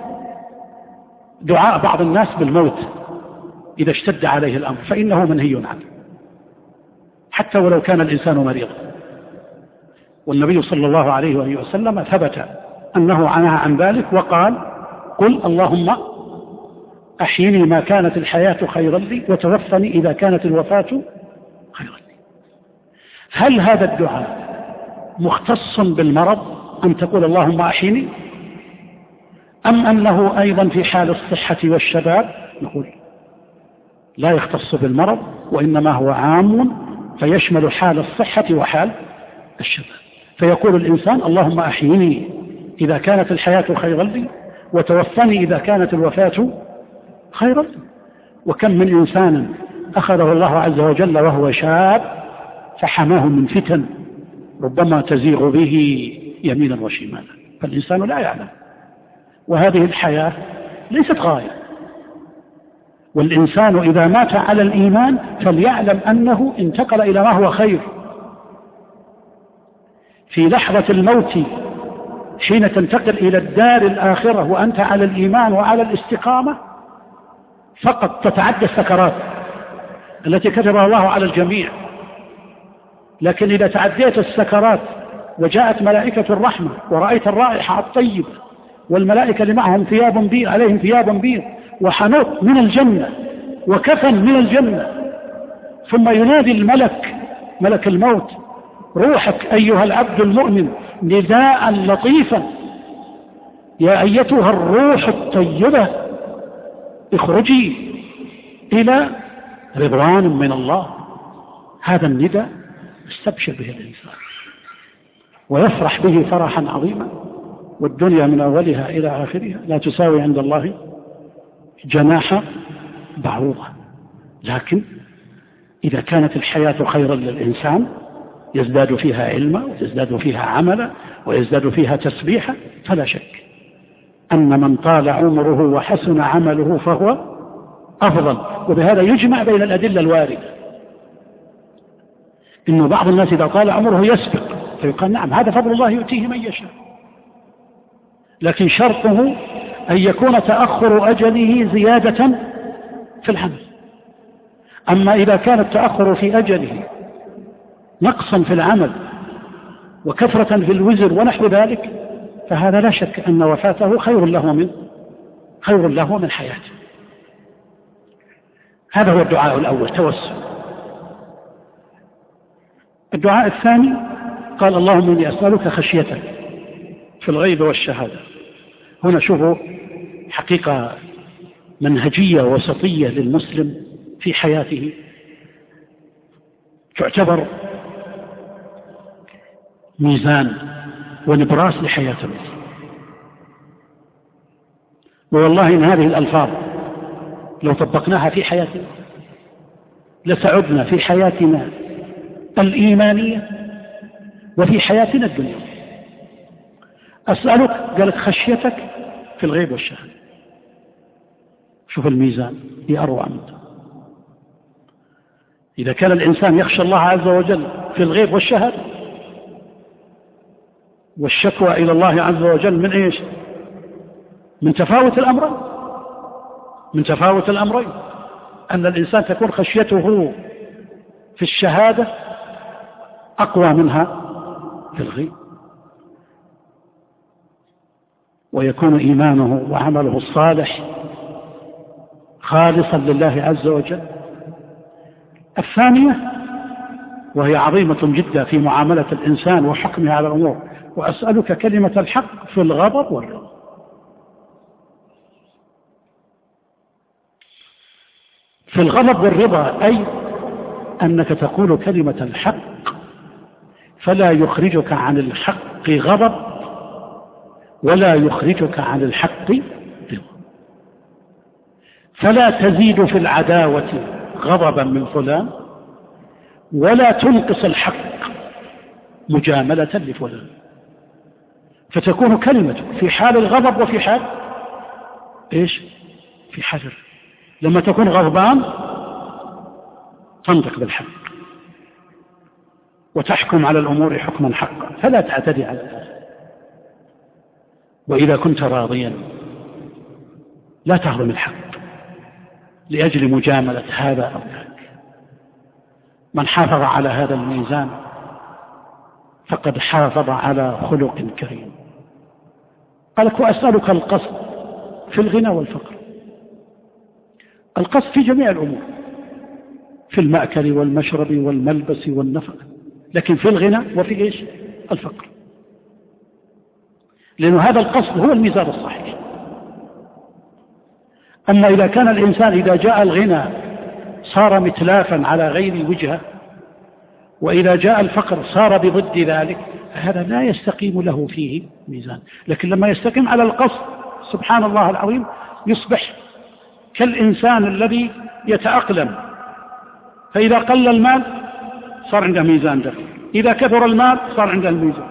دعاء بعض الناس بالموت إذا اشتد عليه الأمر، فإنه منهي عنه حتى ولو كان الإنسان مريضا. والنبي صلى الله عليه وآله وسلم ثبت أنه نهى عن ذلك وقال قل اللهم أحيني ما كانت الحياة خيرا لي وتوفني إذا كانت الوفاة خيرا لي. هل هذا الدعاء مختص بالمرض أن تقول اللهم أحيني، أم أنه أيضا في حال الصحة والشباب؟ نقول لا يختص بالمرض، وإنما هو عام فيشمل حال الصحة وحال الشباب. فيقول الإنسان اللهم أحيني إذا كانت الحياة خيرا لي وتوفني إذا كانت الوفاة خيرا لي. وكم من إنسان أخذه الله عز وجل وهو شاب فحماه من فتن ربما تزيغ به يمينا وشمالا، فالإنسان لا يعلم. وهذه الحياة ليست غاية، والإنسان إذا مات على الإيمان فليعلم أنه انتقل إلى ما هو خير. في لحظة الموت حين تنتقل إلى الدار الآخرة وأنت على الإيمان وعلى الاستقامة فقط تتعدى السكرات التي كتبها الله على الجميع. لكن إذا تعديت السكرات وجاءت ملائكة الرحمة ورأيت الرائحة الطيبة والملائكة اللي معهم ثياب بيض عليهم ثياب بيض وحنوط من الجنة وكفن من الجنة، ثم ينادي الملك ملك الموت روحك أيها العبد المؤمن نداء لطيفا يا أيتها الروح الطيبة اخرجي إلى رضوان من الله. هذا النداء يستبشر به الإنسان ويفرح به فرحا عظيما، والدنيا من أولها إلى آخرها لا تساوي عند الله جناح بعوضة. لكن إذا كانت الحياة خيرا للإنسان يزداد فيها علما ويزداد فيها عملا ويزداد فيها تسبيحا، فلا شك أن من طال عمره وحسن عمله فهو أفضل. وبهذا يجمع بين الأدلة الواردة، إنه بعض الناس إذا طال عمره يسبق فيقال نعم هذا فضل الله يؤتيه من يشاء، لكن شرطه أن يكون تأخر أجله زيادة في العمل. أما إذا كان التأخر في أجله نقصا في العمل وكثرة في الوزر ونحو ذلك فهذا لا شك أن وفاته خير له من حياته. هذا هو الدعاء الأول توسل. الدعاء الثاني قال اللهم إني أسألك خشيتك في الغيب والشهادة. هنا شوفوا حقيقة منهجية وسطية للمسلم في حياته تعتبر ميزان ونبراس لحياة المسلم. والله إن هذه الألفاظ لو طبقناها في حياتنا لسعدنا في حياتنا الإيمانية وفي حياتنا الدنيا. أسألك قالت خشيتك في الغيب والشهادة. شوف الميزان أروع منه. إذا كان الإنسان يخشى الله عز وجل في الغيب والشهادة، والشكوى إلى الله عز وجل من إيش؟ من تفاوت الأمرين، أن الإنسان تكون خشيته في الشهادة أقوى منها في الغيب، ويكون إيمانه وعمله الصالح خالصا لله عز وجل. الثانية وهي عظيمة جدا في معاملة الإنسان وحكمه على الأمور: وأسألك كلمة الحق في الغضب والرضا. في الغضب والرضا أي أنك تقول كلمة الحق فلا يخرجك عن الحق غضب ولا يخرجك عن الحق رضا، فلا تزيد في العداوة غضبا من فلان ولا تنقص الحق مجاملة لفلان، فتكون كلمتك في حال الغضب وفي حال إيش؟ في حال لما تكون غضبان تنطق بالحق وتحكم على الأمور حكما حقا فلا تعتدي على الناس. وإذا كنت راضيا لا تهضم الحق لأجل مجاملة هذا أو ذاك. من حافظ على هذا الميزان فقد حافظ على خلق كريم. قالك: وأسألك القصد في الغنى والفقر. القصد في جميع الأمور، في المأكل والمشرب والملبس والنفقة، لكن في الغنى وفي إيش؟ الفقر، لأن هذا القصد هو الميزان الصحيح. أما إذا كان الإنسان إذا جاء الغنى صار متلافا على غير وجهه، وإذا جاء الفقر صار بضد ذلك، هذا لا يستقيم له فيه ميزان. لكن لما يستقيم على القصد سبحان الله العظيم يصبح كالإنسان الذي يتأقلم، فإذا قل المال صار عنده ميزان دقيق، إذا كثر المال صار عنده الميزان،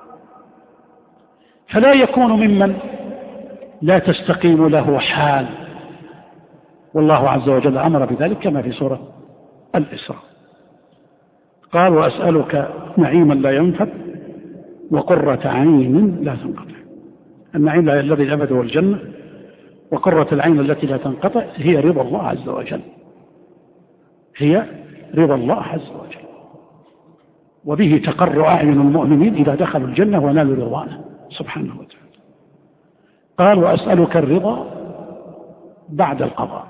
فلا يكون ممن لا تستقيم له حال. والله عز وجل أمر بذلك كما في سورة الإسراء، قال: وأسألك نعيما لا ينفد وقرة عين لا تنقطع. النعيم الذي أبد هو الجنة، وقرة العين التي لا تنقطع هي رضا الله عز وجل، هي رضا الله عز وجل، وبه تقر أعين المؤمنين إذا دخلوا الجنة ونالوا رضوانه سبحانه وتعالى. قال: وأسألك الرضا بعد القضاء.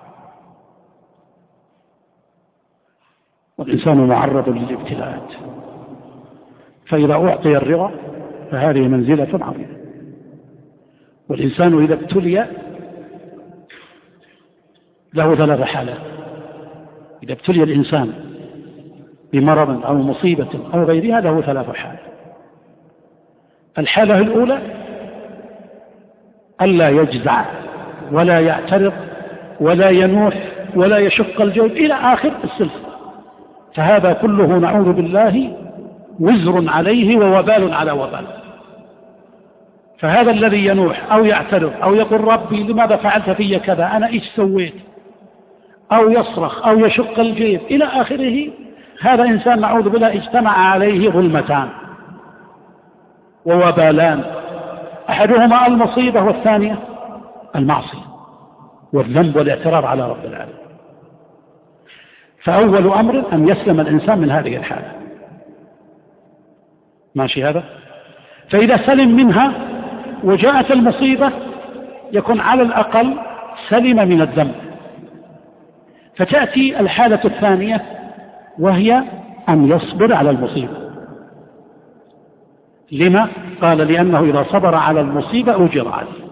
والإنسان معرض للابتلاءات، فإذا أعطي الرضا فهذه منزلة عظيمة. والإنسان إذا ابتلي له 3 حالات. إذا ابتلي الإنسان بمرض أو مصيبة أو غيرها له 3 حالات. الحالة الأولى ألا يجزع ولا يعترض ولا ينوح ولا يشق الجيب إلى آخر السلسلة، فهذا كله نعوذ بالله وزر عليه ووبال على وبال. فهذا الذي ينوح أو يعترض أو يقول: ربي لماذا فعلت في كذا، أنا إيش سويت، أو يصرخ أو يشق الجيب إلى آخره، هذا إنسان نعوذ بالله اجتمع عليه ظلمتان ووبالان، أحدهما المصيبة والثانية المعصية والذنب والاعتراض على رب العالمين. فأول أمر أن يسلم الإنسان من هذه الحالة، ماشي هذا؟ فإذا سلم منها وجاءت المصيبة يكون على الأقل سلم من الذنب. فتأتي الحالة الثانية وهي أن يصبر على المصيبة. لما؟ قال: لأنه إذا صبر على المصيبة أجر عليه.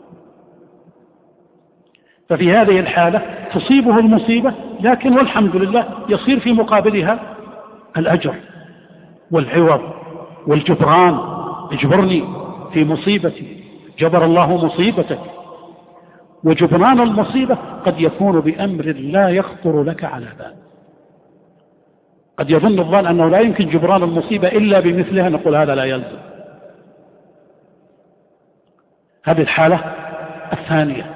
ففي هذه الحالة تصيبه المصيبة، لكن والحمد لله يصير في مقابلها الأجر والعوض والجبران. اجبرني في مصيبتي، جبر الله مصيبتك. وجبران المصيبة قد يكون بأمر لا يخطر لك على بال. قد يظن الظان أنه لا يمكن جبران المصيبة إلا بمثلها، نقول هذا لا يلزم. هذه الحالة الثانية.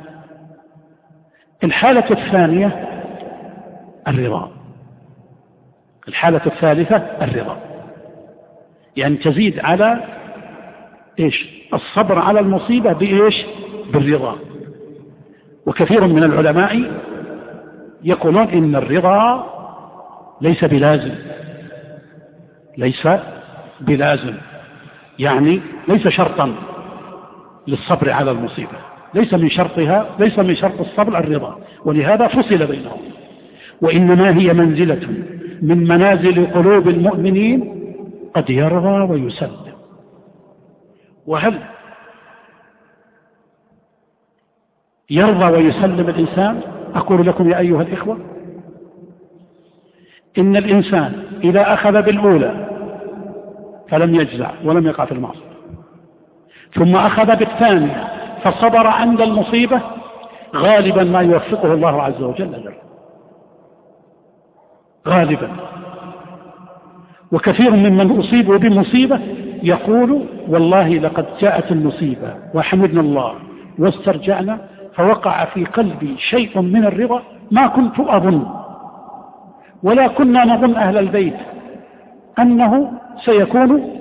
الحالة الثانية الرضا. الحالة الثالثة الرضا، يعني تزيد على إيش؟ الصبر على المصيبة بإيش؟ بالرضا. وكثير من العلماء يقولون إن الرضا ليس بلازم، ليس بلازم، يعني ليس شرطا للصبر على المصيبة، ليس من شرط الصبر الرضا، ولهذا فصل بينهم. وإنما هي منزلة من منازل قلوب المؤمنين قد يرضى ويسلم. وهل يرضى ويسلم الإنسان؟ أقول لكم يا أيها الإخوة، إن الإنسان إذا أخذ بالأولى فلم يجزع ولم يقع في المعصية، ثم أخذ بالثانية فصبر عند المصيبة، غالبا ما يوفقه الله عز وجل له، غالبا. وكثير ممن أصيبوا بمصيبة يقول والله لقد جاءت المصيبة وحمدنا الله واسترجعنا، فوقع في قلبي شيء من الرضا ما كنت أظن، ولا كنا نظن أهل البيت أنه سيكون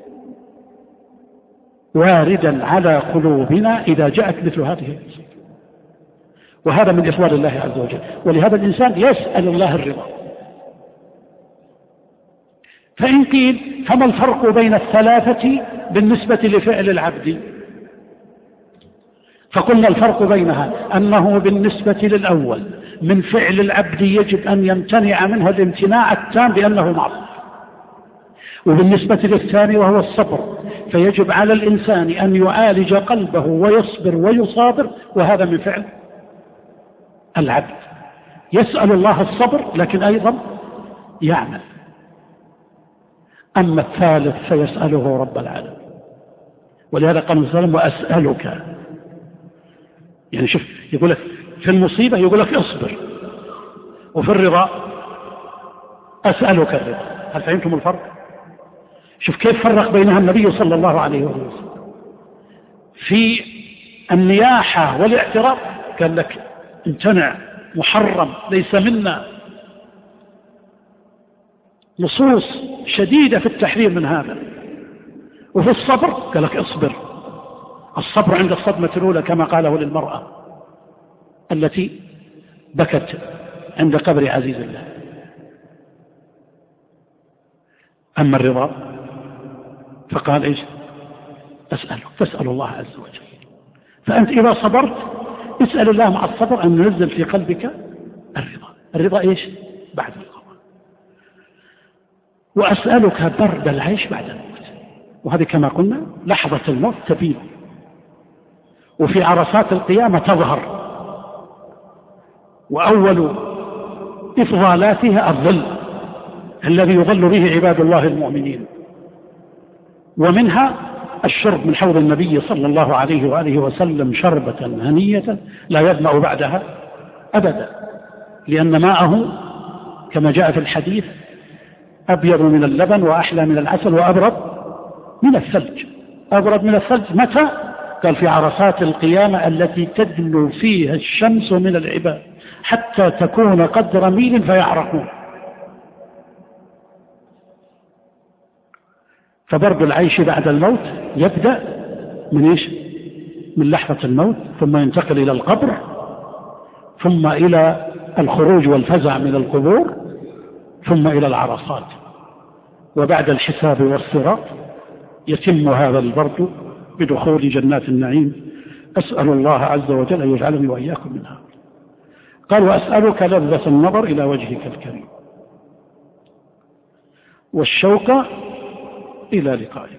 واردا على قلوبنا إذا جاءت مثل هذه المصيبة. وهذا من إفضال الله عز وجل. ولهذا الإنسان يسأل الله الرضا. فإن قيل فما الفرق بين الثلاثة بالنسبة لفعل العبد؟ فقلنا الفرق بينها أنه بالنسبة للأول من فعل العبد يجب أن يمتنع منه الامتناع التام بأنه معصية، وبالنسبة للثاني وهو الصبر فيجب على الإنسان أن يعالج قلبه ويصبر ويصابر، وهذا من فعل العبد. يسأل الله الصبر لكن أيضا يعمل. أما الثالث فيسأله رب العالمين. ولهذا قال صلى الله عليه وسلم وأسألك، يعني شوف يقول لك في المصيبة يقول لك اصبر، وفي الرضا أسألك الرضا. هل فهمتم الفرق؟ شوف كيف فرق بينها النبي صلى الله عليه وسلم. في النياحة والاعتراف قال لك امتنع، محرم، ليس منا، نصوص شديدة في التحذير من هذا. وفي الصبر قال لك اصبر، الصبر عند الصدمة الأولى كما قاله للمرأة التي بكت عند قبر عزيز الله. أما الرضا فقال إيش؟ أسألك، تسأل الله عز وجل. فأنت إذا صبرت اسأل الله مع الصبر أن ينزل في قلبك الرضا. الرضا إيش؟ بعد القضاء. وأسألك برد العيش بعد الموت، وهذه كما قلنا لحظة الموت تبين، وفي عرصات القيامة تظهر، وأول إفضالاتها الظل الذي يظل به عباد الله المؤمنين، ومنها الشرب من حوض النبي صلى الله عليه وآله وسلم شربة هنية لا يظمأ بعدها أبدا، لأن ماءه كما جاء في الحديث أبيض من اللبن وأحلى من العسل وأبرد من الثلج. أبرد من الثلج متى؟ قال في عرصات القيامة التي تدنو فيها الشمس من العباد حتى تكون قدر ميل فيعرقون. فبرد العيش بعد الموت يبدأ من إيش؟ من لحظة الموت، ثم ينتقل إلى القبر، ثم إلى الخروج والفزع من القبور، ثم إلى العرصات، وبعد الحساب والصراط يتم هذا البرد بدخول جنات النعيم. أسأل الله عز وجل أن يجعلني وإياكم منها. قال وأسألك لذة النظر إلى وجهك الكريم والشوق إلى لقائك.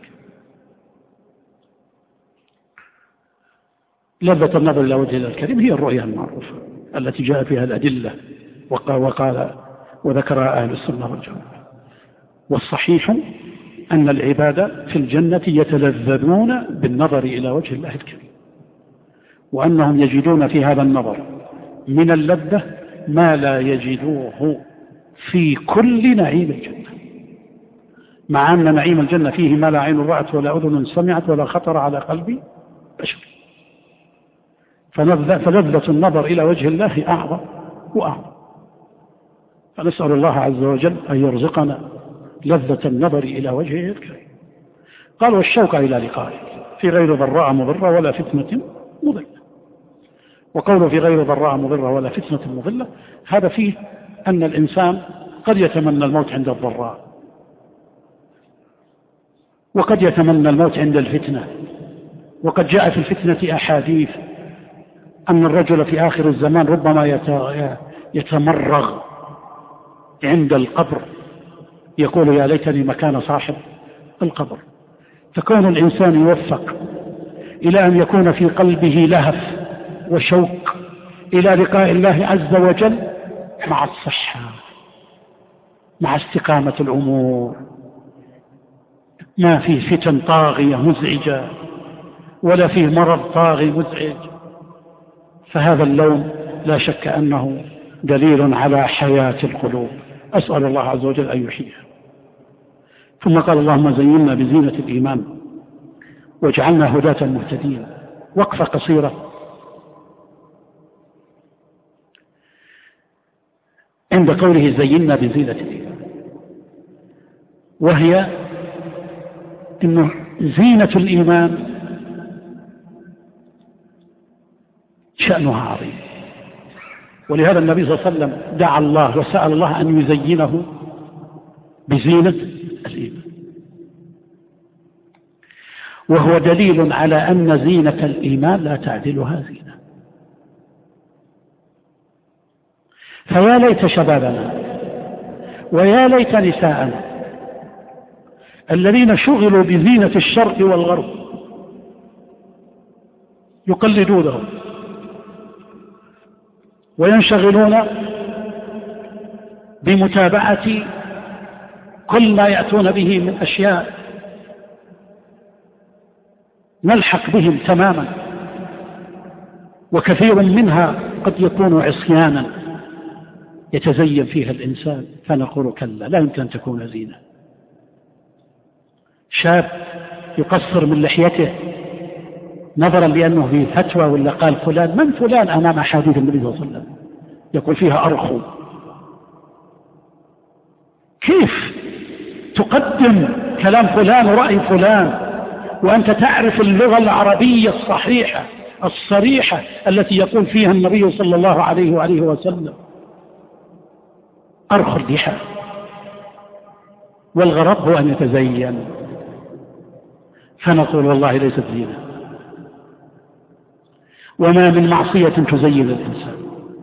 لذة النظر إلى وجهك الكريم هي الرؤيا المعروفة التي جاء فيها الأدلة وقال وذكرها أهل السنة والجماعة. والصحيح أن العباد في الجنة يتلذذون بالنظر إلى وجه الله الكريم، وأنهم يجدون في هذا النظر من اللذة ما لا يجدوه في كل نعيم الجنة، مع أن نعيم الجنة فيه ما لا عين رأت ولا أذن سمعت ولا خطر على قلب بشر. فلذة النظر إلى وجه الله أعظم وأعظم. فنسأل الله عز وجل أن يرزقنا لذة النظر إلى وجهه الكريم. قال والشوق إلى لقائه في غير ضراء مضرة ولا فتنة مضلة. وقوله في غير ضراء مضرة ولا فتنة مضلة هذا فيه أن الإنسان قد يتمنى الموت عند الضراء، وقد يتمنى الموت عند الفتنة. وقد جاء في الفتنة أحاديث أن الرجل في آخر الزمان ربما يتمرغ عند القبر يقول يا ليتني مكان صاحب القبر. فكون الإنسان يوفق إلى أن يكون في قلبه لهف وشوق إلى لقاء الله عز وجل مع الصحة، مع استقامة الأمور، ما فيه فتن طاغية مزعجة ولا فيه مرض طاغي مزعج، فهذا اللون لا شك أنه دليل على حياة القلوب. أسأل الله عز وجل أن يحييها. ثم قال اللهم زينا بزينة الإيمان واجعلنا هداة مهتدين. وقفة قصيرة عند قوله زينا بزينة الإيمان، وهي إنه زينة الإيمان شأنها عظيم، ولهذا النبي صلى الله عليه وسلم دعا الله وسأل الله أن يزينه بزينة الإيمان، وهو دليل على أن زينة الإيمان لا تعدلها زينة. فيا ليت شبابنا ويا ليت نساءنا الذين شغلوا بزينة الشرق والغرب يقلدونهم وينشغلون بمتابعة كل ما يأتون به من أشياء نلحق بهم تماما، وكثير منها قد يكون عصيانا يتزين فيها الإنسان، فنقول كلا لا يمكن أن تكون زينة. شاب يقصر من لحيته نظرا لأنه في فتوى ولا قال فلان من فلان أمام أحاديث النبي صلى الله عليه وسلم يقول فيها أرخو. كيف تقدم كلام فلان ورأي فلان وأنت تعرف اللغة العربية الصحيحة الصريحة التي يقول فيها النبي صلى الله عليه وآله وسلم أرخو اللحى، والغرض هو أن يتزين. فنقول والله ليست زينة، وما من معصية تزين الإنسان،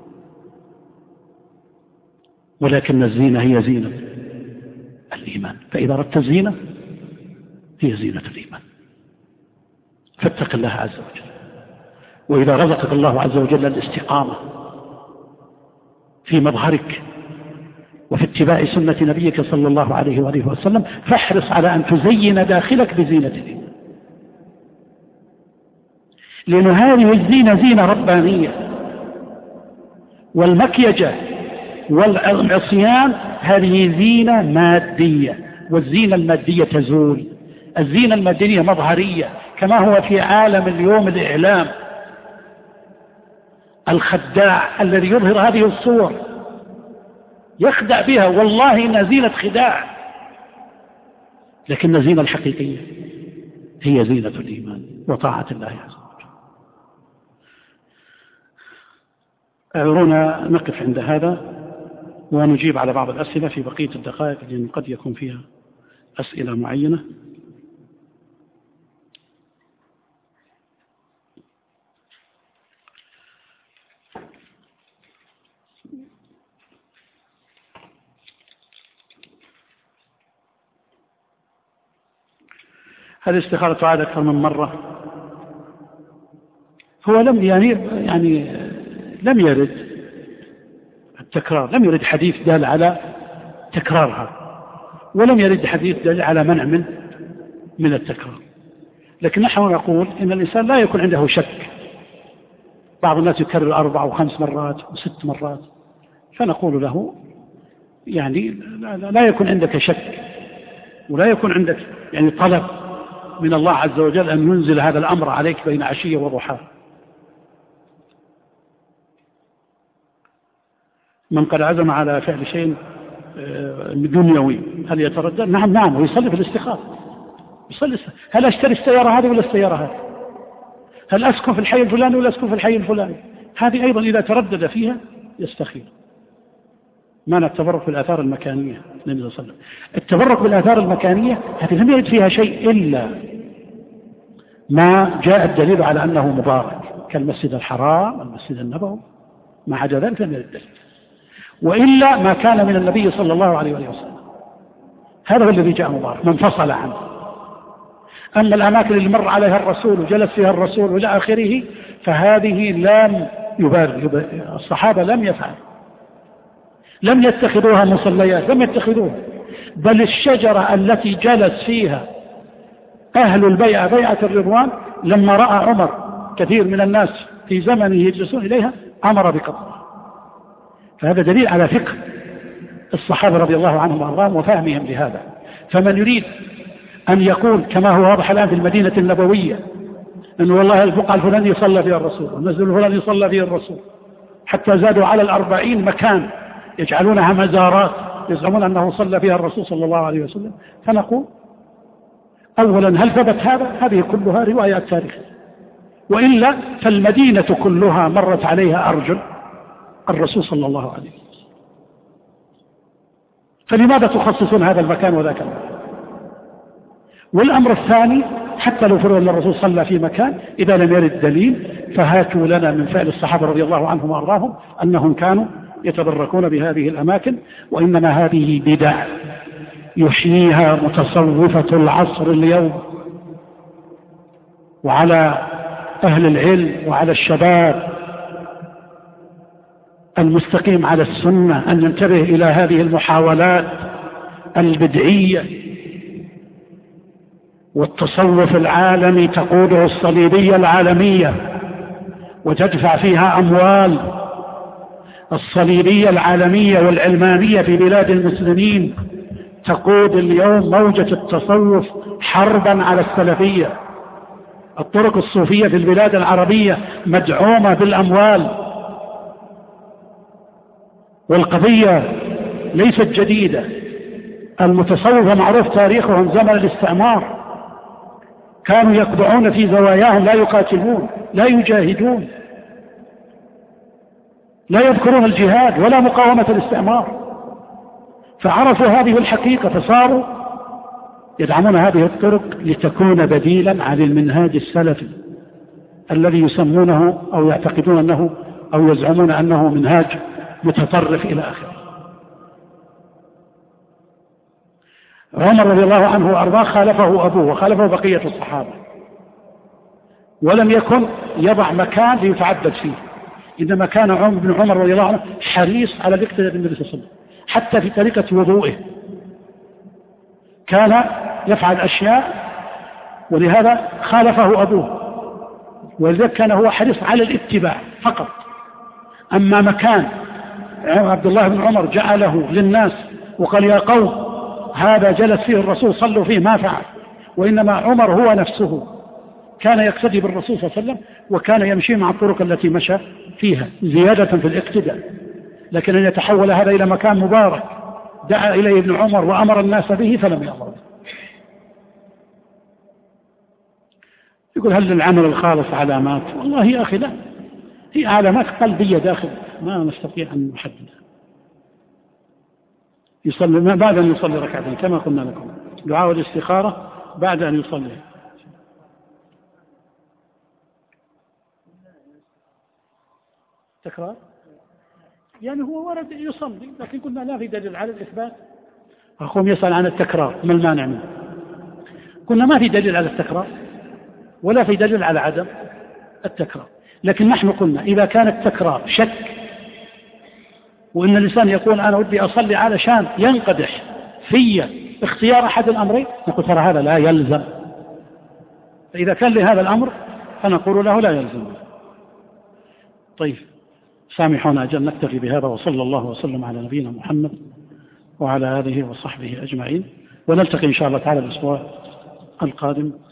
ولكن الزينة هي زينة الإيمان. فإذا أردت الزينة هي زينة الإيمان، فاتق الله عز وجل. وإذا رزقك الله عز وجل الاستقامة في مظهرك وفي اتباع سنة نبيك صلى الله عليه وآله وسلم فاحرص على أن تزين داخلك بزينة الإيمان، لأن هذه الزينة زينة ربانية، والمكيجة والعصيان هذه زينة مادية، والزينة المادية تزول. الزينة المادية مظهرية، كما هو في عالم اليوم الإعلام الخداع الذي يظهر هذه الصور يخدع بها، والله إنها زينة خداع، لكن الزينة الحقيقية هي زينة الإيمان وطاعة الله عز وجل. أعذرونا نقف عند هذا ونجيب على بعض الأسئلة في بقية الدقائق لأن قد يكون فيها أسئلة معينة. هذه الاستخارة تعاد أكثر من مرة. هو لم يرد التكرار، لم يرد حديث دال على تكرارها، ولم يرد حديث دال على منع من التكرار. لكن نحن نقول إن الإنسان لا يكون عنده شك. بعض الناس يكرر 4 و5 مرات و6 مرات، فنقول له لا يكون عندك شك، ولا يكون عندك طلب من الله عز وجل أن ينزل هذا الأمر عليك بين عشية وضحى. من قد عزم على فعل شيء دنيوي هل يتردد؟ نعم، ويصلي في الاستخارة. هل أشتري السيارة هذه ولا السيارة هذه؟ هل أسكن في الحي الفلاني ولا أسكن في الحي الفلاني؟ هذه أيضا إذا تردد فيها يستخير. ما نتبرك في الآثار المكانية. النبي صلى الله عليه وسلم. التبرك بالآثار المكانية هذه لم يرد فيها شيء إلا ما جاء الدليل على أنه مبارك كالمسجد الحرام المسجد النبوي، ما عدا ذلك لم يرد دليل، وإلا ما كان من النبي صلى الله عليه وسلم، هذا هو الذي جاء مبارك منفصل عنه. أما الأماكن اللي مر عليها الرسول وجلس فيها الرسول وإلى آخره فهذه لم يبالغ الصحابة، لم يفعل، لم يتخذوها مصليات، لم يتخذوها، بل الشجرة التي جلس فيها أهل البيعة بيعة الرضوان لما رأى عمر كثير من الناس في زمنه يجلسون إليها أمر بقطعها. فهذا دليل على فقه الصحابة رضي الله عنهم وأرضاهم وفهمهم لهذا. فمن يريد أن يقول كما هو واضح الآن في المدينة النبوية أنه والله البقعة الفلانية صلى فيها الرسول والمسجد الفلاني صلى فيه الرسول، حتى زادوا على 40 مكان يجعلونها مزارات يزعمون أنه صلى فيها الرسول صلى الله عليه وسلم، فنقول أولا هل ثبت هذا؟ هذه كلها روايات تاريخية، وإلا فالمدينة كلها مرت عليها أرجل الرسول صلى الله عليه وسلم، فلماذا تخصصون هذا المكان وذاك المكان؟ والأمر الثاني حتى لو فرض أن الرسول صلى في مكان إذا لم يرد دليل فهاتوا لنا من فعل الصحابة رضي الله عنهم وأرضاهم أنهم كانوا يتبركون بهذه الأماكن، وإنما هذه بدع يحييها متصوفة العصر اليوم، وعلى أهل العلم وعلى الشباب المستقيم على السنة أن ينتبه إلى هذه المحاولات البدعية والتصوف العالمي تقوده الصليبية العالمية وتدفع فيها أموال. الصليبية العالمية والعلمانية في بلاد المسلمين تقود اليوم موجة التصوف حربا على السلفية. الطرق الصوفية في البلاد العربية مدعومة بالأموال، والقضية ليست جديدة. المتصوفة معروف تاريخهم زمن الاستعمار، كانوا يقضعون في زواياهم، لا يقاتلون لا يجاهدون لا يذكرون الجهاد ولا مقاومة الاستعمار، فعرفوا هذه الحقيقة فصاروا يدعمون هذه الطرق لتكون بديلا عن المنهاج السلفي الذي يسمونه أو يعتقدون أنه أو يزعمون أنه منهاج متطرف إلى آخره. عمر رضي الله عنه وأرضاه خالفه أبوه وخالفه بقية الصحابة، ولم يكن يضع مكان ليتعبد فيه، إنما كان ابن عمر رضي الله عنه حريص على الاقتداء بالنبي صلى الله عليه وسلم، حتى في طريقة وضوئه كان يفعل أشياء ولهذا خالفه أبوه، ولذلك كان هو حريص على الاتباع فقط. أما مكان عبد الله بن عمر جعله للناس وقال يا قوم هذا جلس فيه الرسول صلوا فيه، ما فعل، وإنما عمر هو نفسه كان يقتدي بالرسول صلى الله عليه وسلم وكان يمشي مع الطرق التي مشى فيها زيادة في الاقتداء. لكن أن يتحول هذا إلى مكان مبارك دعا إليه ابن عمر وأمر الناس به فلم يأمر به. يقول هل للعمل الخالص علامات؟ والله يا أخي لا، هي علامات قلبية داخل ما نستطيع أن نحددها. يصلي بعد أن يصلي ركعتين كما قلنا لكم، دعاء الاستخارة بعد أن يصلي. تكرار يعني هو ورد يصلي، لكن قلنا لا في دليل على الإثبات. أخوهم يسأل عن التكرار ما المانع منه؟ قلنا ما في دليل على التكرار ولا في دليل على عدم التكرار، لكن نحن قلنا إذا كان التكرار شك وإن الإنسان يقول أنا ودي أصلي علشان ينقدح في اختيار أحد الأمرين، نقول ترى هذا لا يلزم. فإذا كان لهذا الأمر فنقول له لا يلزم. طيب سامحونا أجل نكتفي بهذا، وصلى الله وسلم على نبينا محمد وعلى آله وصحبه أجمعين، ونلتقي إن شاء الله تعالى الأسبوع القادم.